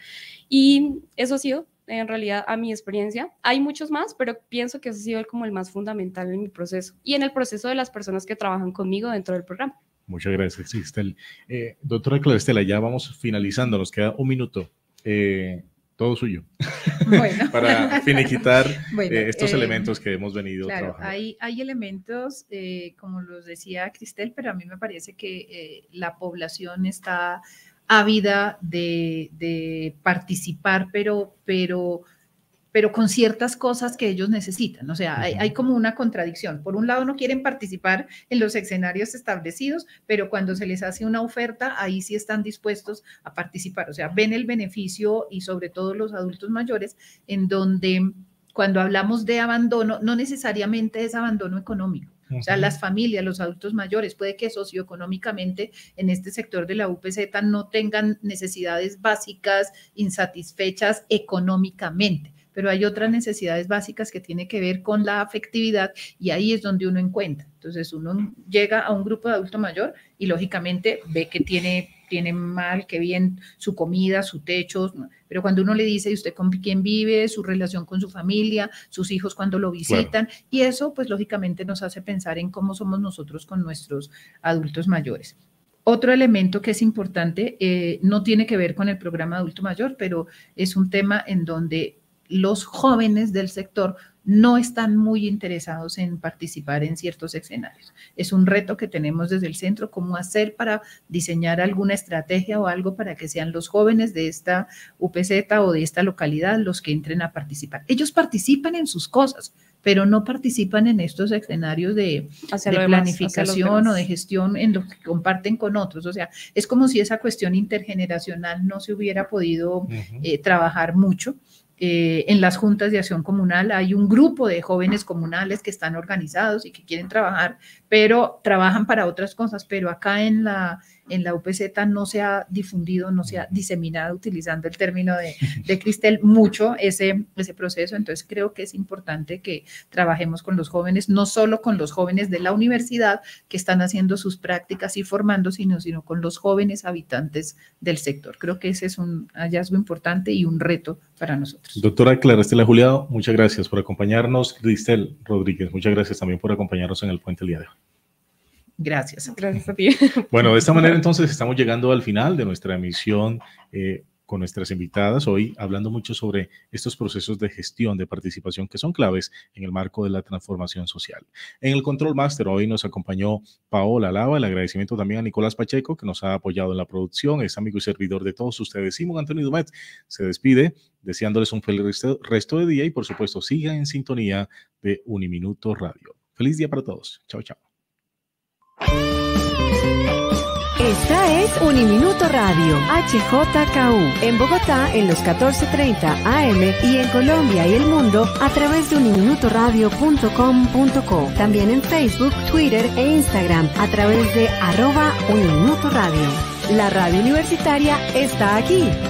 E: Y eso ha sido, en realidad, a mi experiencia. Hay muchos más, pero pienso que ese ha sido como el más fundamental en mi proceso y en el proceso de las personas que trabajan conmigo dentro del programa.
C: Muchas gracias, Cristel. Eh, doctora Clara Estela, ya vamos finalizando, nos queda un minuto. Eh, todo suyo.
D: Bueno.
C: Para finiquitar
D: bueno,
C: eh, estos
D: eh,
C: elementos que hemos venido
D: claro,
C: trabajando.
D: Hay, hay elementos, eh, como los decía Cristel, pero a mí me parece que eh, la población está ávida de, de participar, pero, pero, pero con ciertas cosas que ellos necesitan. O sea, hay, hay como una contradicción. Por un lado, no quieren participar en los escenarios establecidos, pero cuando se les hace una oferta, ahí sí están dispuestos a participar. O sea, ven el beneficio y sobre todo los adultos mayores, en donde cuando hablamos de abandono, no necesariamente es abandono económico. O sea, las familias, los adultos mayores, puede que socioeconómicamente en este sector de la U P Z no tengan necesidades básicas insatisfechas económicamente, pero hay otras necesidades básicas que tienen que ver con la afectividad y ahí es donde uno encuentra. Entonces uno llega a un grupo de adulto mayor y lógicamente ve que tiene, tiene mal, que bien su comida, su techo, pero cuando uno le dice, ¿y usted con quién vive? Su relación con su familia, sus hijos cuando lo visitan, claro. Y eso pues lógicamente nos hace pensar en cómo somos nosotros con nuestros adultos mayores. Otro elemento que es importante, eh, no tiene que ver con el programa adulto mayor, pero es un tema en donde los jóvenes del sector no están muy interesados en participar en ciertos escenarios. Es un reto que tenemos desde el centro, cómo hacer para diseñar alguna estrategia o algo para que sean los jóvenes de esta U P Z o de esta localidad los que entren a participar. Ellos participan en sus cosas, pero no participan en estos escenarios de, de planificación o de gestión en lo que comparten con otros. O sea, es como si esa cuestión intergeneracional no se hubiera podido uh-huh. eh, trabajar mucho. Eh, en las juntas de acción comunal hay un grupo de jóvenes comunales que están organizados y que quieren trabajar, pero trabajan para otras cosas, pero acá en la, en la U P Z no se ha difundido, no se ha diseminado, utilizando el término de, de Cristel, mucho ese, ese proceso. Entonces creo que es importante que trabajemos con los jóvenes, no solo con los jóvenes de la universidad que están haciendo sus prácticas y formando, sino, sino con los jóvenes habitantes del sector. Creo que ese es un hallazgo importante y un reto para nosotros.
C: Doctora Clara Estela Juliado, muchas gracias por acompañarnos. Cristel Rodríguez, muchas gracias también por acompañarnos en el puente el día de hoy.
D: Gracias.
E: Gracias a ti.
C: Bueno, de esta manera entonces estamos llegando al final de nuestra emisión eh, con nuestras invitadas, hoy hablando mucho sobre estos procesos de gestión, de participación que son claves en el marco de la transformación social. En el Control Master hoy nos acompañó Paola Lava, el agradecimiento también a Nicolás Pacheco, que nos ha apoyado en la producción, es amigo y servidor de todos ustedes. Simón Antonio Dumet se despide, deseándoles un feliz resto, resto de día y por supuesto sigan en sintonía de Uniminuto Radio. Feliz día para todos. Chao, chao.
B: Esta es Uniminuto Radio, H J K U, en Bogotá en los catorce treinta A M y en Colombia y el mundo a través de uniminuto radio punto com punto co. También en Facebook, Twitter e Instagram a través de arroba Uniminuto Radio. La radio universitaria está aquí.